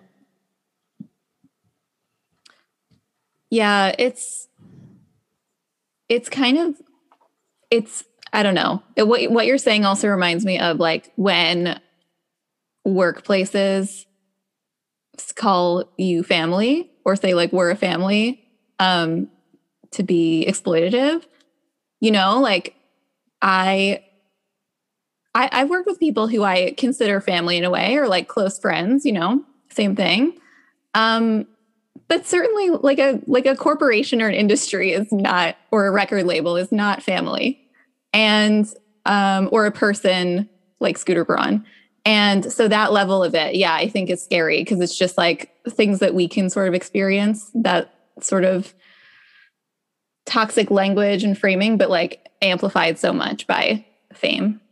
[SPEAKER 2] Yeah, it's it's kind of it's I don't know. It, what what you're saying also reminds me of like when workplaces call you family or say like we're a family um to be exploitative. You know, like I I I've worked with people who I consider family in a way or like close friends, you know, same thing. Um But certainly like a like a corporation or an industry is not, or a record label is not family. And um, or a person like Scooter Braun. And so that level of it, yeah, I think is scary because it's just like things that we can sort of experience, that sort of toxic language and framing, but like amplified so much by fame.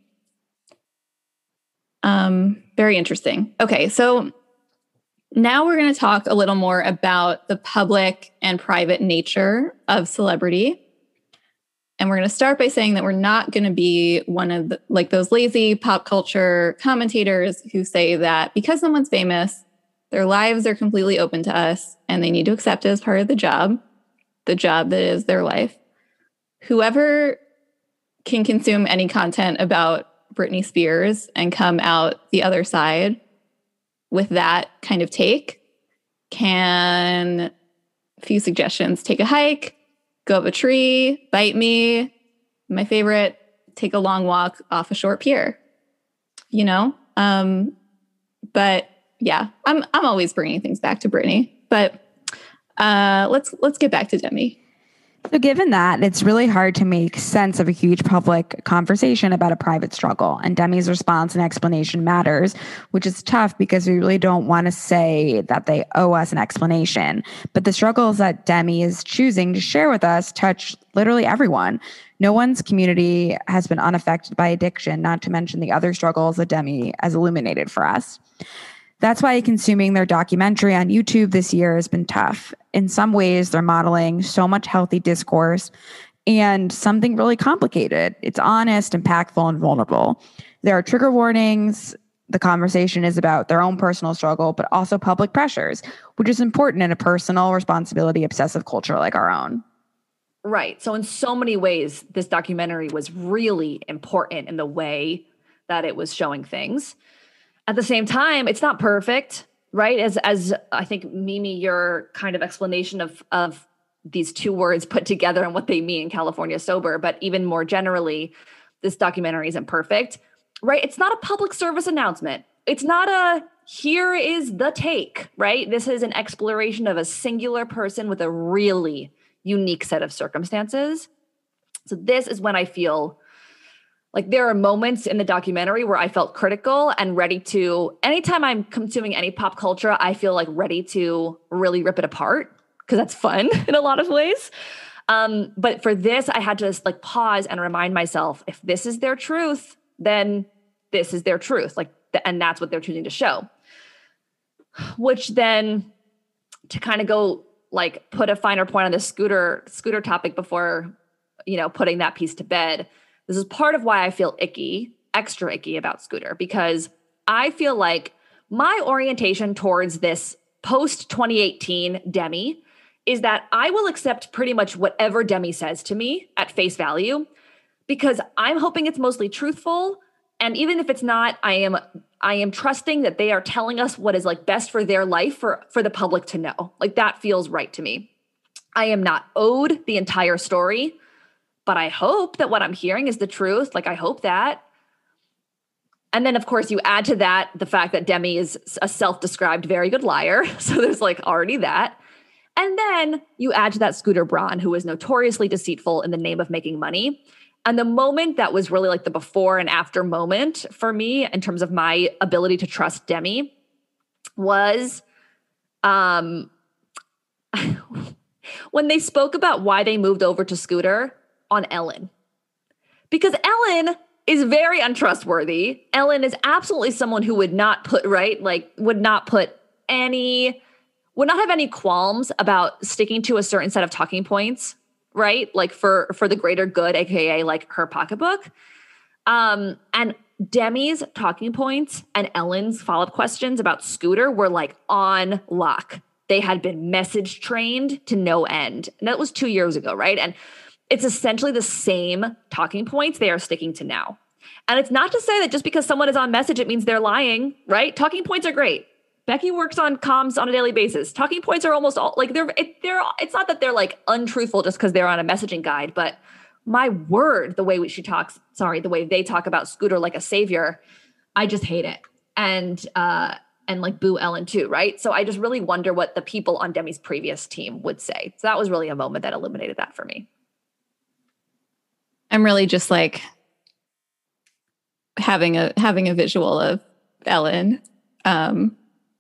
[SPEAKER 2] Um, very interesting. Okay, so now we're going to talk a little more about the public and private nature of celebrity. And we're going to start by saying that we're not going to be one of the, like those lazy pop culture commentators who say that because someone's famous, their lives are completely open to us and they need to accept it as part of the job, the job that is their life. Whoever can consume any content about Britney Spears and come out the other side with that kind of take can, a few suggestions, take a hike, go up a tree, bite me. My favorite, take a long walk off a short pier, you know? Um, but yeah, I'm I'm always bringing things back to Britney, but uh, let's let's get back to Demi.
[SPEAKER 3] So given that, it's really hard to make sense of a huge public conversation about a private struggle. And Demi's response and explanation matters, which is tough because we really don't want to say that they owe us an explanation. But the struggles that Demi is choosing to share with us touch literally everyone. No one's community has been unaffected by addiction, not to mention the other struggles that Demi has illuminated for us. That's why consuming their documentary on YouTube this year has been tough. In some ways, they're modeling so much healthy discourse and something really complicated. It's honest, impactful, and vulnerable. There are trigger warnings. The conversation is about their own personal struggle, but also public pressures, which is important in a personal responsibility obsessive culture like our own.
[SPEAKER 1] Right. So in so many ways, this documentary was really important in the way that it was showing things. At the same time, it's not perfect, right? As as I think, Mimi, your kind of explanation of of these two words put together and what they mean, California sober, but even more generally, this documentary isn't perfect, right? It's not a public service announcement. It's not a, here is the take, right? This is an exploration of a singular person with a really unique set of circumstances. So this is when I feel like there are moments in the documentary where I felt critical and ready to, anytime I'm consuming any pop culture, I feel like ready to really rip it apart because that's fun in a lot of ways. Um, but for this, I had to just like pause and remind myself, if this is their truth, then this is their truth. Like, th- and that's what they're choosing to show. Which then, to kind of go like put a finer point on the scooter scooter topic before, you know, putting that piece to bed. This is part of why I feel icky, extra icky about Scooter, because I feel like my orientation towards this post twenty eighteen Demi is that I will accept pretty much whatever Demi says to me at face value, because I'm hoping it's mostly truthful. And even if it's not, I am I am trusting that they are telling us what is like best for their life for, for the public to know. Like that feels right to me. I am not owed the entire story. But I hope that what I'm hearing is the truth. Like, I hope that. And then, of course, you add to that the fact that Demi is a self-described very good liar. So there's like already that. And then you add to that Scooter Braun, who is notoriously deceitful in the name of making money. And the moment that was really like the before and after moment for me in terms of my ability to trust Demi was um, when they spoke about why they moved over to Scooter on Ellen. Because Ellen is very untrustworthy. Ellen is absolutely someone who would not put, right, like would not put any, would not have any qualms about sticking to a certain set of talking points, right? Like for, for the greater good, A K A like her pocketbook. Um, and Demi's talking points and Ellen's follow-up questions about Scooter were like on lock. They had been message trained to no end. And that was two years ago, right? And it's essentially the same talking points they are sticking to now. And it's not to say that just because someone is on message, it means they're lying, right? Talking points are great. Becky works on comms on a daily basis. Talking points are almost all like they're, it, they're, it's not that they're like untruthful just because they're on a messaging guide, but my word, the way she talks, sorry, the way they talk about Scooter like a savior, I just hate it. And, uh, and like boo Ellen too, right? So I just really wonder what the people on Demi's previous team would say. So that was really a moment that eliminated that for me.
[SPEAKER 2] I'm really just like having a having a visual of Ellen, um,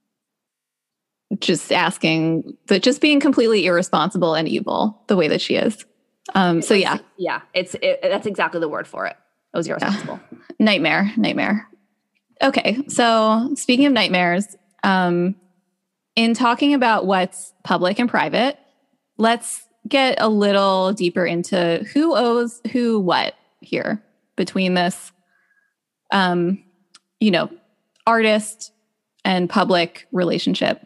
[SPEAKER 2] just asking, but just being completely irresponsible and evil the way that she is. Um, so yeah,
[SPEAKER 1] yeah, it's it, that's exactly the word for it. It was irresponsible.
[SPEAKER 2] Yeah. Nightmare, nightmare. Okay, so speaking of nightmares, um, in talking about what's public and private, let's get a little deeper into who owes who what here between this, um, you know, artist and public relationship.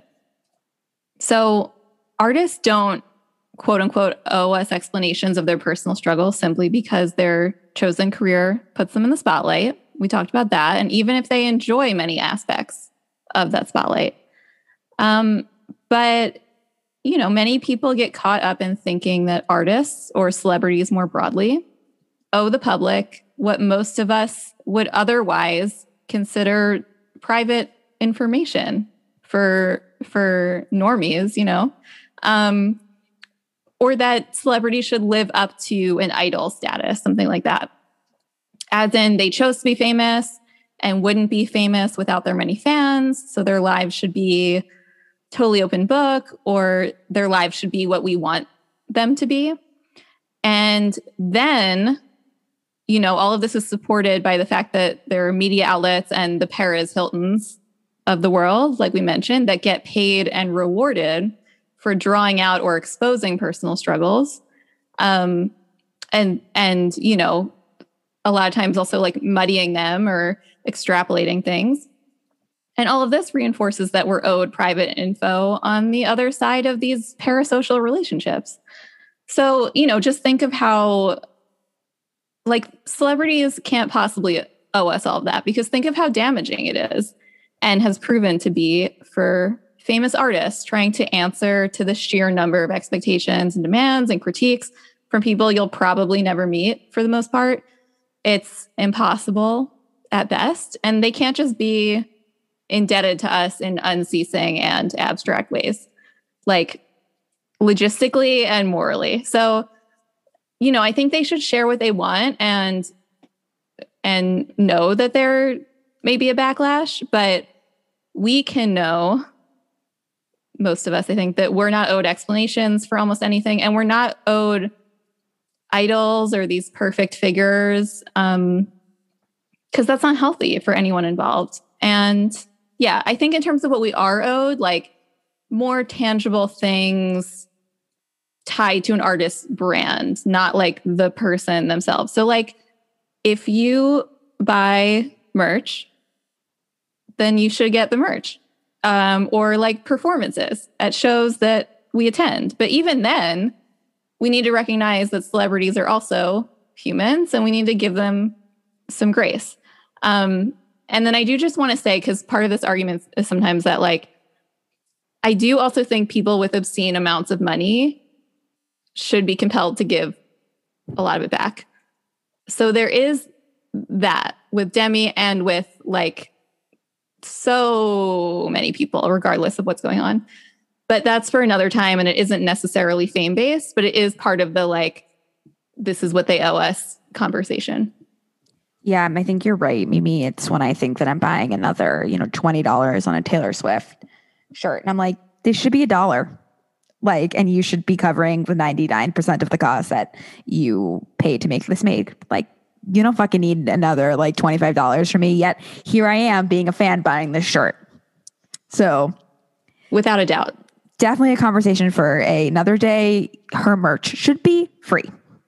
[SPEAKER 2] So artists don't, quote unquote, owe us explanations of their personal struggles simply because their chosen career puts them in the spotlight. We talked about that. And even if they enjoy many aspects of that spotlight. Um, but you know, many people get caught up in thinking that artists or celebrities more broadly owe the public what most of us would otherwise consider private information for, for normies, you know, um, or that celebrities should live up to an idol status, something like that. As in, they chose to be famous and wouldn't be famous without their many fans, so their lives should be totally open book, or their lives should be what we want them to be. And then, you know, all of this is supported by the fact that there are media outlets and the Perez Hiltons of the world, like we mentioned, that get paid and rewarded for drawing out or exposing personal struggles. Um, and, and, you know, a lot of times also like muddying them or extrapolating things. And all of this reinforces that we're owed private info on the other side of these parasocial relationships. So, you know, just think of how, like, celebrities can't possibly owe us all of that, because think of how damaging it is and has proven to be for famous artists trying to answer to the sheer number of expectations and demands and critiques from people you'll probably never meet for the most part. It's impossible at best. And they can't just be indebted to us in unceasing and abstract ways, like logistically and morally. So, you know, I think they should share what they want and and know that there may be a backlash, but we can know, most of us, I think, that we're not owed explanations for almost anything, and we're not owed idols or these perfect figures, um, because that's not healthy for anyone involved. And yeah, I think in terms of what we are owed, like more tangible things tied to an artist's brand, not like the person themselves. So like if you buy merch, then you should get the merch, um, or like performances at shows that we attend. But even then, we need to recognize that celebrities are also humans and we need to give them some grace. Um, And then I do just want to say, because part of this argument is sometimes that, like, I do also think people with obscene amounts of money should be compelled to give a lot of it back. So there is that with Demi and with, like, so many people, regardless of what's going on. But that's for another time, and it isn't necessarily fame-based, but it is part of the, like, this is what they owe us conversation.
[SPEAKER 3] Yeah, I think you're right, Mimi. It's when I think that I'm buying another, you know, twenty dollars on a Taylor Swift shirt. And I'm like, this should be a dollar. Like, and you should be covering the ninety-nine percent of the cost that you paid to make this made. Like, you don't fucking need another like twenty-five dollars from me. Yet here I am being a fan buying this shirt. So
[SPEAKER 2] without a doubt,
[SPEAKER 3] definitely a conversation for a, another day. Her merch should be free.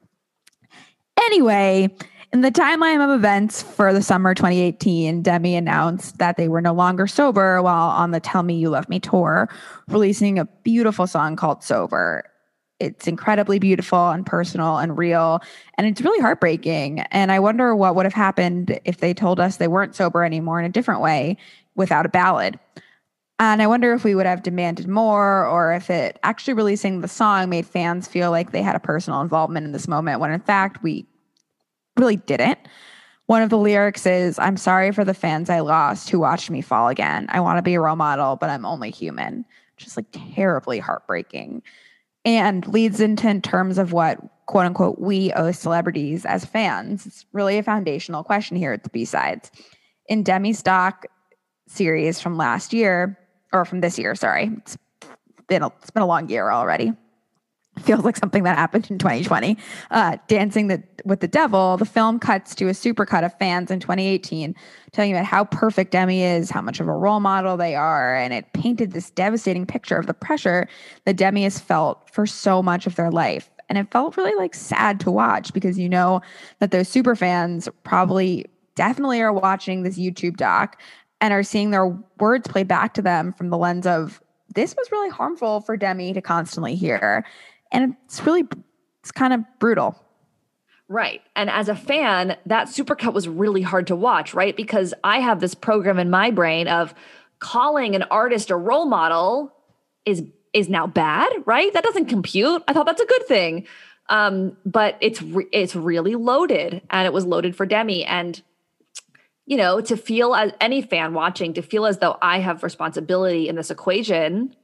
[SPEAKER 3] Anyway, in the timeline of events for the summer twenty eighteen, Demi announced that they were no longer sober while on the Tell Me You Love Me tour, releasing a beautiful song called Sober. It's incredibly beautiful and personal and real, and it's really heartbreaking. And I wonder what would have happened if they told us they weren't sober anymore in a different way without a ballad. And I wonder if we would have demanded more, or if it actually releasing the song made fans feel like they had a personal involvement in this moment, when in fact we really didn't. One of the lyrics is, "I'm sorry for the fans I lost who watched me fall again. I want to be a role model, but I'm only human." Just like terribly heartbreaking. And leads into in terms of what, quote unquote, we owe celebrities as fans. It's really a foundational question here at the B-Sides. In Demi's doc series from last year, or from this year, sorry, it's been a, it's been a long year already. Feels like something that happened in twenty twenty. Uh, Dancing the, with the Devil, the film cuts to a supercut of fans in twenty eighteen telling you about how perfect Demi is, how much of a role model they are, and it painted this devastating picture of the pressure that Demi has felt for so much of their life. And it felt really like sad to watch, because you know that those super fans probably definitely are watching this YouTube doc and are seeing their words played back to them from the lens of, this was really harmful for Demi to constantly hear. And it's really, it's kind of brutal.
[SPEAKER 1] Right. And as a fan, that supercut was really hard to watch, right? Because I have this program in my brain of calling an artist a role model is is now bad, right? That doesn't compute. I thought that's a good thing. Um, but it's re- it's really loaded, and it was loaded for Demi. And, you know, to feel as any fan watching, to feel as though I have responsibility in this equation,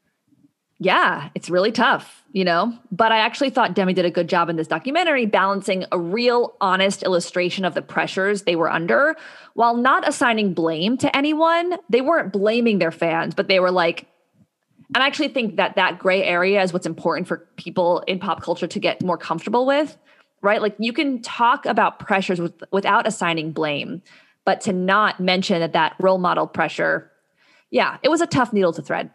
[SPEAKER 1] yeah, it's really tough, you know, but I actually thought Demi did a good job in this documentary, balancing a real honest illustration of the pressures they were under while not assigning blame to anyone. They weren't blaming their fans, but they were like, and I actually think that that gray area is what's important for people in pop culture to get more comfortable with, right? Like, you can talk about pressures with, without assigning blame, but to not mention that that role model pressure, yeah, it was a tough needle to thread.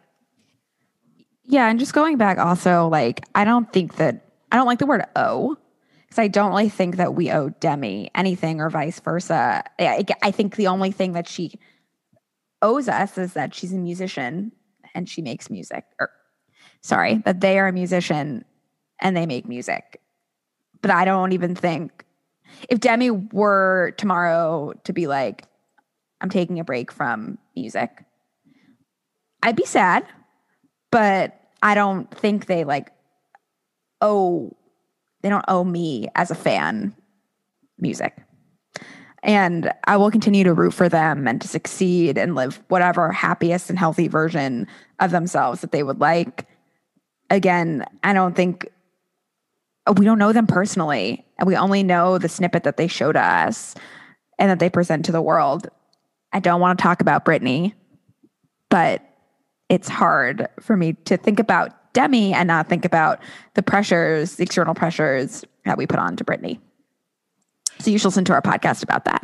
[SPEAKER 3] Yeah, and just going back also, like, I don't think that, I don't like the word owe, because I don't really think that we owe Demi anything or vice versa. I, I think the only thing that she owes us is that she's a musician and she makes music. Or, sorry, that they are a musician and they make music. But I don't even think, if Demi were tomorrow to be like, I'm taking a break from music, I'd be sad. But I don't think they like owe, they don't owe me as a fan music. And I will continue to root for them and to succeed and live whatever happiest and healthy version of themselves that they would like. Again, I don't think, we don't know them personally, and we only know the snippet that they show to us and that they present to the world. I don't want to talk about Britney, but it's hard for me to think about Demi and not think about the pressures, the external pressures that we put on to Britney. So you should listen to our podcast about that.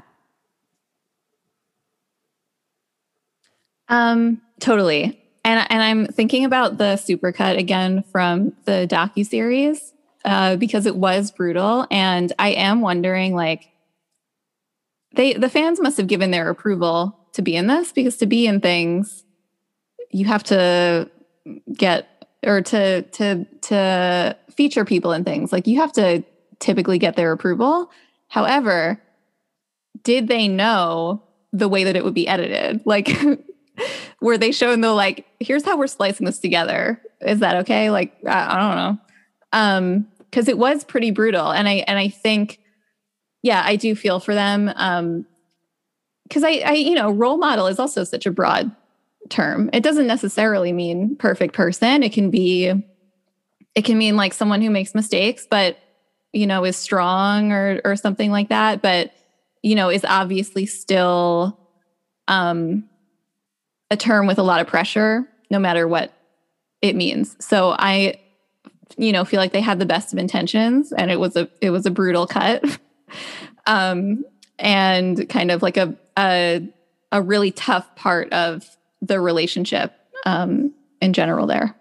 [SPEAKER 2] Um, totally. And, and I'm thinking about the supercut again from the docuseries, uh, because it was brutal. And I am wondering, like, they, the fans must have given their approval to be in this, because to be in things, you have to get, or to to to feature people in things. Like, you have to typically get their approval. However, did they know the way that it would be edited? Like, were they shown the, like, here's how we're splicing this together. Is that okay? Like, I, I don't know. Um, because it was pretty brutal. And I and I think, yeah, I do feel for them. Um, because I, I, you know, role model is also such a broad term. It doesn't necessarily mean perfect person. It can be, it can mean like someone who makes mistakes, but you know, is strong or or something like that, but, you know, is obviously still um, a term with a lot of pressure, no matter what it means. So I, you know, feel like they had the best of intentions, and it was a it was a brutal cut, um, and kind of like a a a really tough part of the relationship um, in general there.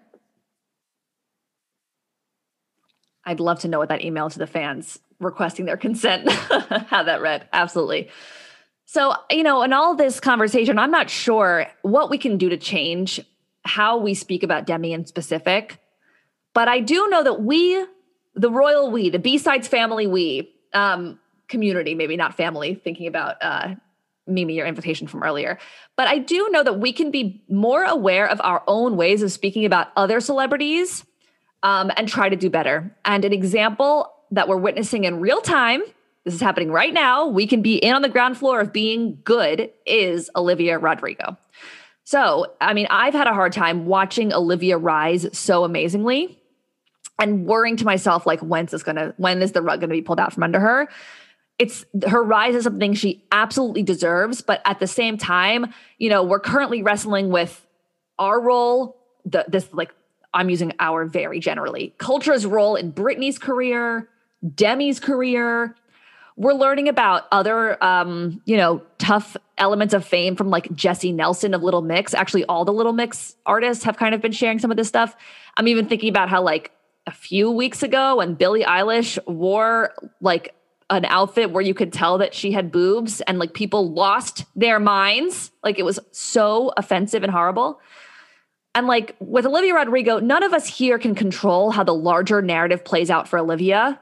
[SPEAKER 1] I'd love to know what that email to the fans requesting their consent, how that read. Absolutely. So, you know, in all this conversation, I'm not sure what we can do to change how we speak about Demi in specific, but I do know that we, the royal we, the B-Sides family we, um, community, maybe not family, thinking about uh, Mimi, your invitation from earlier, but I do know that we can be more aware of our own ways of speaking about other celebrities um, and try to do better. And an example that we're witnessing in real time, this is happening right now, we can be in on the ground floor of being good, is Olivia Rodrigo. So, I mean, I've had a hard time watching Olivia rise so amazingly and worrying to myself, like, when's this gonna, when is the rug gonna be pulled out from under her? It's her rise is something she absolutely deserves. But at the same time, you know, we're currently wrestling with our role, the, this like, I'm using our very generally, culture's role in Britney's career, Demi's career. We're learning about other, um, you know, tough elements of fame from like Jessie Nelson of Little Mix. Actually, all the Little Mix artists have kind of been sharing some of this stuff. I'm even thinking about how like a few weeks ago when Billie Eilish wore like an outfit where you could tell that she had boobs and like people lost their minds. Like it was so offensive and horrible. And like with Olivia Rodrigo, none of us here can control how the larger narrative plays out for Olivia.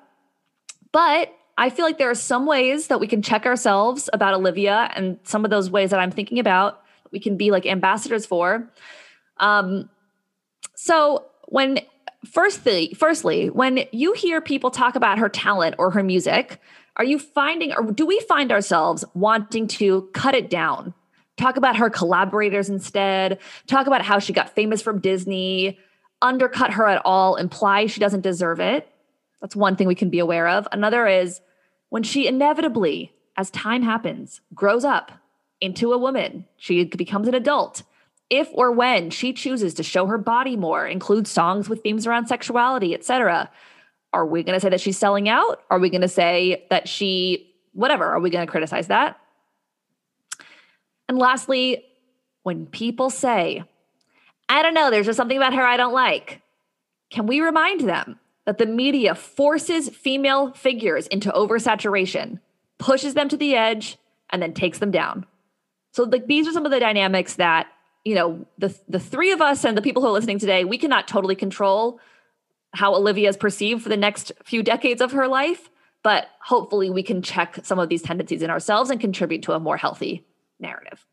[SPEAKER 1] But I feel like there are some ways that we can check ourselves about Olivia, and some of those ways that I'm thinking about, we can be like ambassadors for. Um, so when firstly, firstly, when you hear people talk about her talent or her music, are you finding, or do we find ourselves wanting to cut it down? Talk about her collaborators instead, talk about how she got famous from Disney, undercut her at all, imply she doesn't deserve it. That's one thing we can be aware of. Another is when she inevitably, as time happens, grows up into a woman, she becomes an adult. If or when she chooses to show her body more, include songs with themes around sexuality, et cetera, are we going to say that she's selling out? Are we going to say that she, whatever, are we going to criticize that? And lastly, when people say, I don't know, there's just something about her I don't like, can we remind them that the media forces female figures into oversaturation, pushes them to the edge, and then takes them down? So like these are some of the dynamics that, you know, the the three of us and the people who are listening today, we cannot totally control how Olivia is perceived for the next few decades of her life, but hopefully we can check some of these tendencies in ourselves and contribute to a more healthy narrative.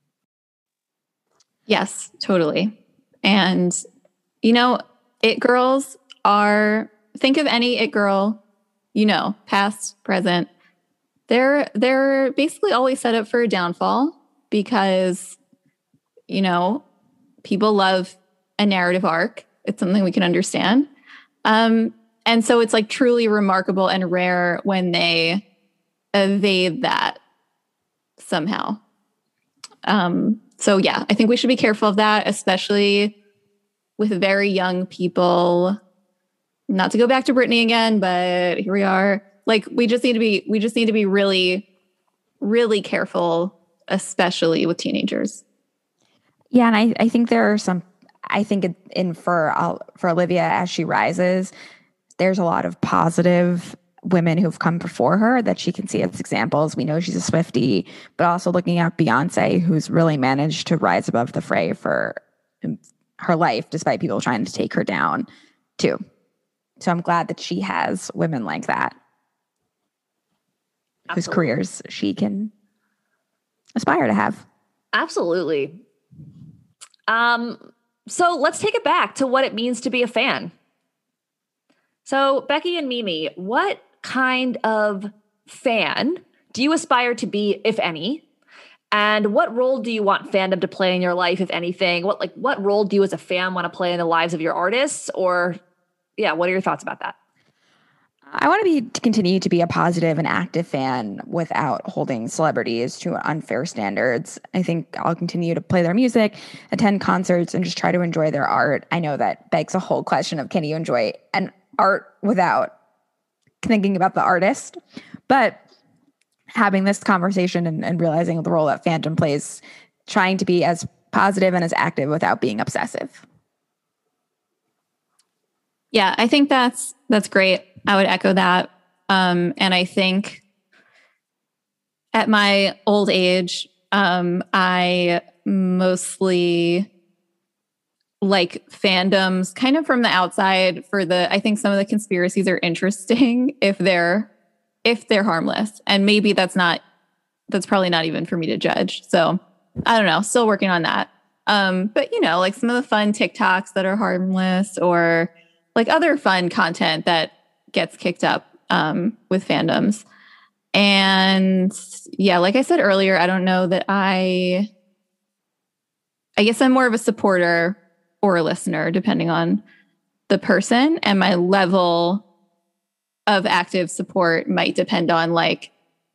[SPEAKER 2] Yes, totally. And, you know, it girls are, think of any it girl, you know, past, present, they're, they're basically always set up for a downfall because, you know, people love a narrative arc. It's something we can understand. Um, and so it's like truly remarkable and rare when they evade that somehow. Um, so yeah, I think we should be careful of that, especially with very young people. Not to go back to Britney again, but here we are. Like we just need to be, we just need to be really, really careful, especially with teenagers.
[SPEAKER 3] Yeah, and I, I think there are some, I think in, in for uh, for Olivia as she rises, there's a lot of positive women who've come before her that she can see as examples. We know she's a Swiftie, but also looking at Beyonce, who's really managed to rise above the fray for her life, despite people trying to take her down too. So I'm glad that she has women like that, Absolutely. Whose careers she can aspire to have.
[SPEAKER 1] Absolutely. Um, so let's take it back to what it means to be a fan. So Becky and Mimi, what kind of fan do you aspire to be, if any? And what role do you want fandom to play in your life, if anything? What like what role do you as a fan want to play in the lives of your artists? Or yeah, what are your thoughts about that?
[SPEAKER 3] I want to be to continue to be a positive and active fan without holding celebrities to unfair standards. I think I'll continue to play their music, attend concerts, and just try to enjoy their art. I know that begs a whole question of can you enjoy an art without thinking about the artist? But having this conversation and, and realizing the role that fandom plays, trying to be as positive and as active without being obsessive.
[SPEAKER 2] Yeah, I think that's that's great. I would echo that. Um, and I think at my old age, um, I mostly like fandoms kind of from the outside for the, I think some of the conspiracies are interesting if they're, if they're harmless. And maybe that's not, that's probably not even for me to judge. So I don't know, still working on that. Um, but you know, like some of the fun TikToks that are harmless or like other fun content that gets kicked up um, with fandoms. And yeah, like I said earlier, I don't know that I, I guess I'm more of a supporter or a listener, depending on the person. And my level of active support might depend on like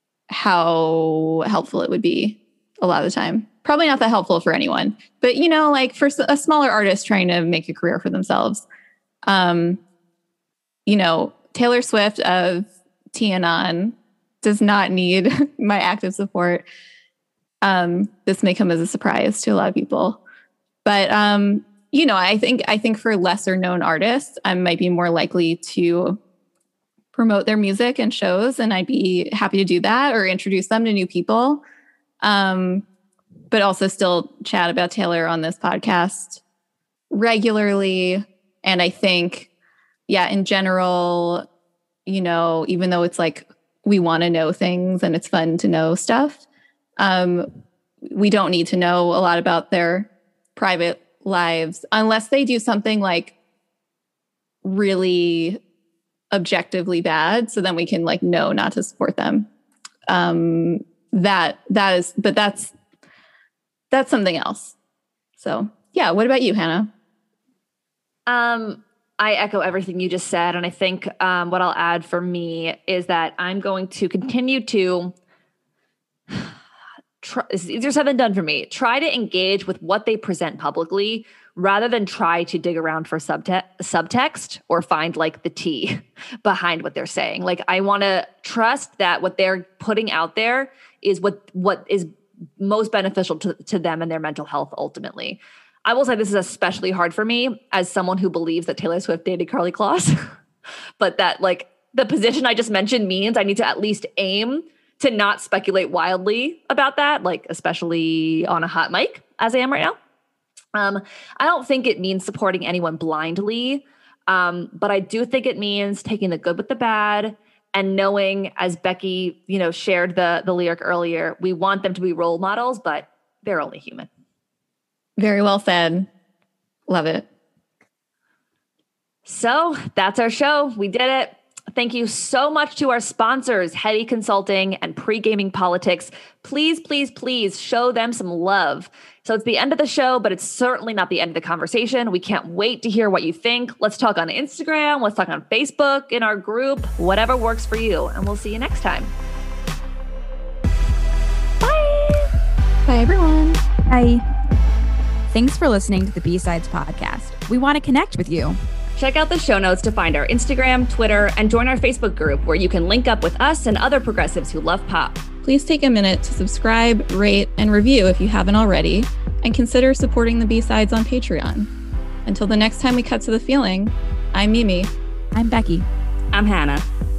[SPEAKER 2] how helpful it would be a lot of the time. Probably not that helpful for anyone, but you know, like for a smaller artist trying to make a career for themselves, um, you know, Taylor Swift of TAnon does not need my active support. Um, this may come as a surprise to a lot of people, but um, you know, I think I think for lesser known artists, I might be more likely to promote their music and shows, and I'd be happy to do that or introduce them to new people. Um, but also still chat about Taylor on this podcast regularly. And I think, yeah, in general, you know, even though it's like we want to know things and it's fun to know stuff, um, we don't need to know a lot about their private lives unless they do something like really objectively bad. So then we can like know not to support them. Um, that that is, but that's that's something else. So yeah, what about you, Hannah?
[SPEAKER 1] Um, I echo everything you just said. And I think um, what I'll add for me is that I'm going to continue to, try, it's easier said than done for me, try to engage with what they present publicly rather than try to dig around for subte- subtext or find like the tea behind what they're saying. Like I want to trust that what they're putting out there is what what is most beneficial to, to them and their mental health ultimately. I will say this is especially hard for me as someone who believes that Taylor Swift dated Karlie Kloss, but that like the position I just mentioned means I need to at least aim to not speculate wildly about that, like especially on a hot mic as I am right now. Um, I don't think it means supporting anyone blindly, um, but I do think it means taking the good with the bad and knowing, as Becky, you know, shared the the lyric earlier, we want them to be role models, but they're only human.
[SPEAKER 2] Very well said. Love it.
[SPEAKER 1] So that's our show. We did it. Thank you so much to our sponsors, Heady Consulting and Pre-Gaming Politics. Please, please, please show them some love. So it's the end of the show, but it's certainly not the end of the conversation. We can't wait to hear what you think. Let's talk on Instagram. Let's talk on Facebook, in our group, whatever works for you. And we'll see you next time. Bye.
[SPEAKER 2] Bye, everyone.
[SPEAKER 3] Bye. Thanks for listening to the B-Sides podcast. We want to connect with you.
[SPEAKER 1] Check out the show notes to find our Instagram, Twitter, and join our Facebook group where you can link up with us and other progressives who love pop.
[SPEAKER 2] Please take a minute to subscribe, rate, and review if you haven't already, and consider supporting the B-Sides on Patreon. Until the next time we cut to the feeling, I'm Mimi.
[SPEAKER 3] I'm Becky.
[SPEAKER 1] I'm Hannah.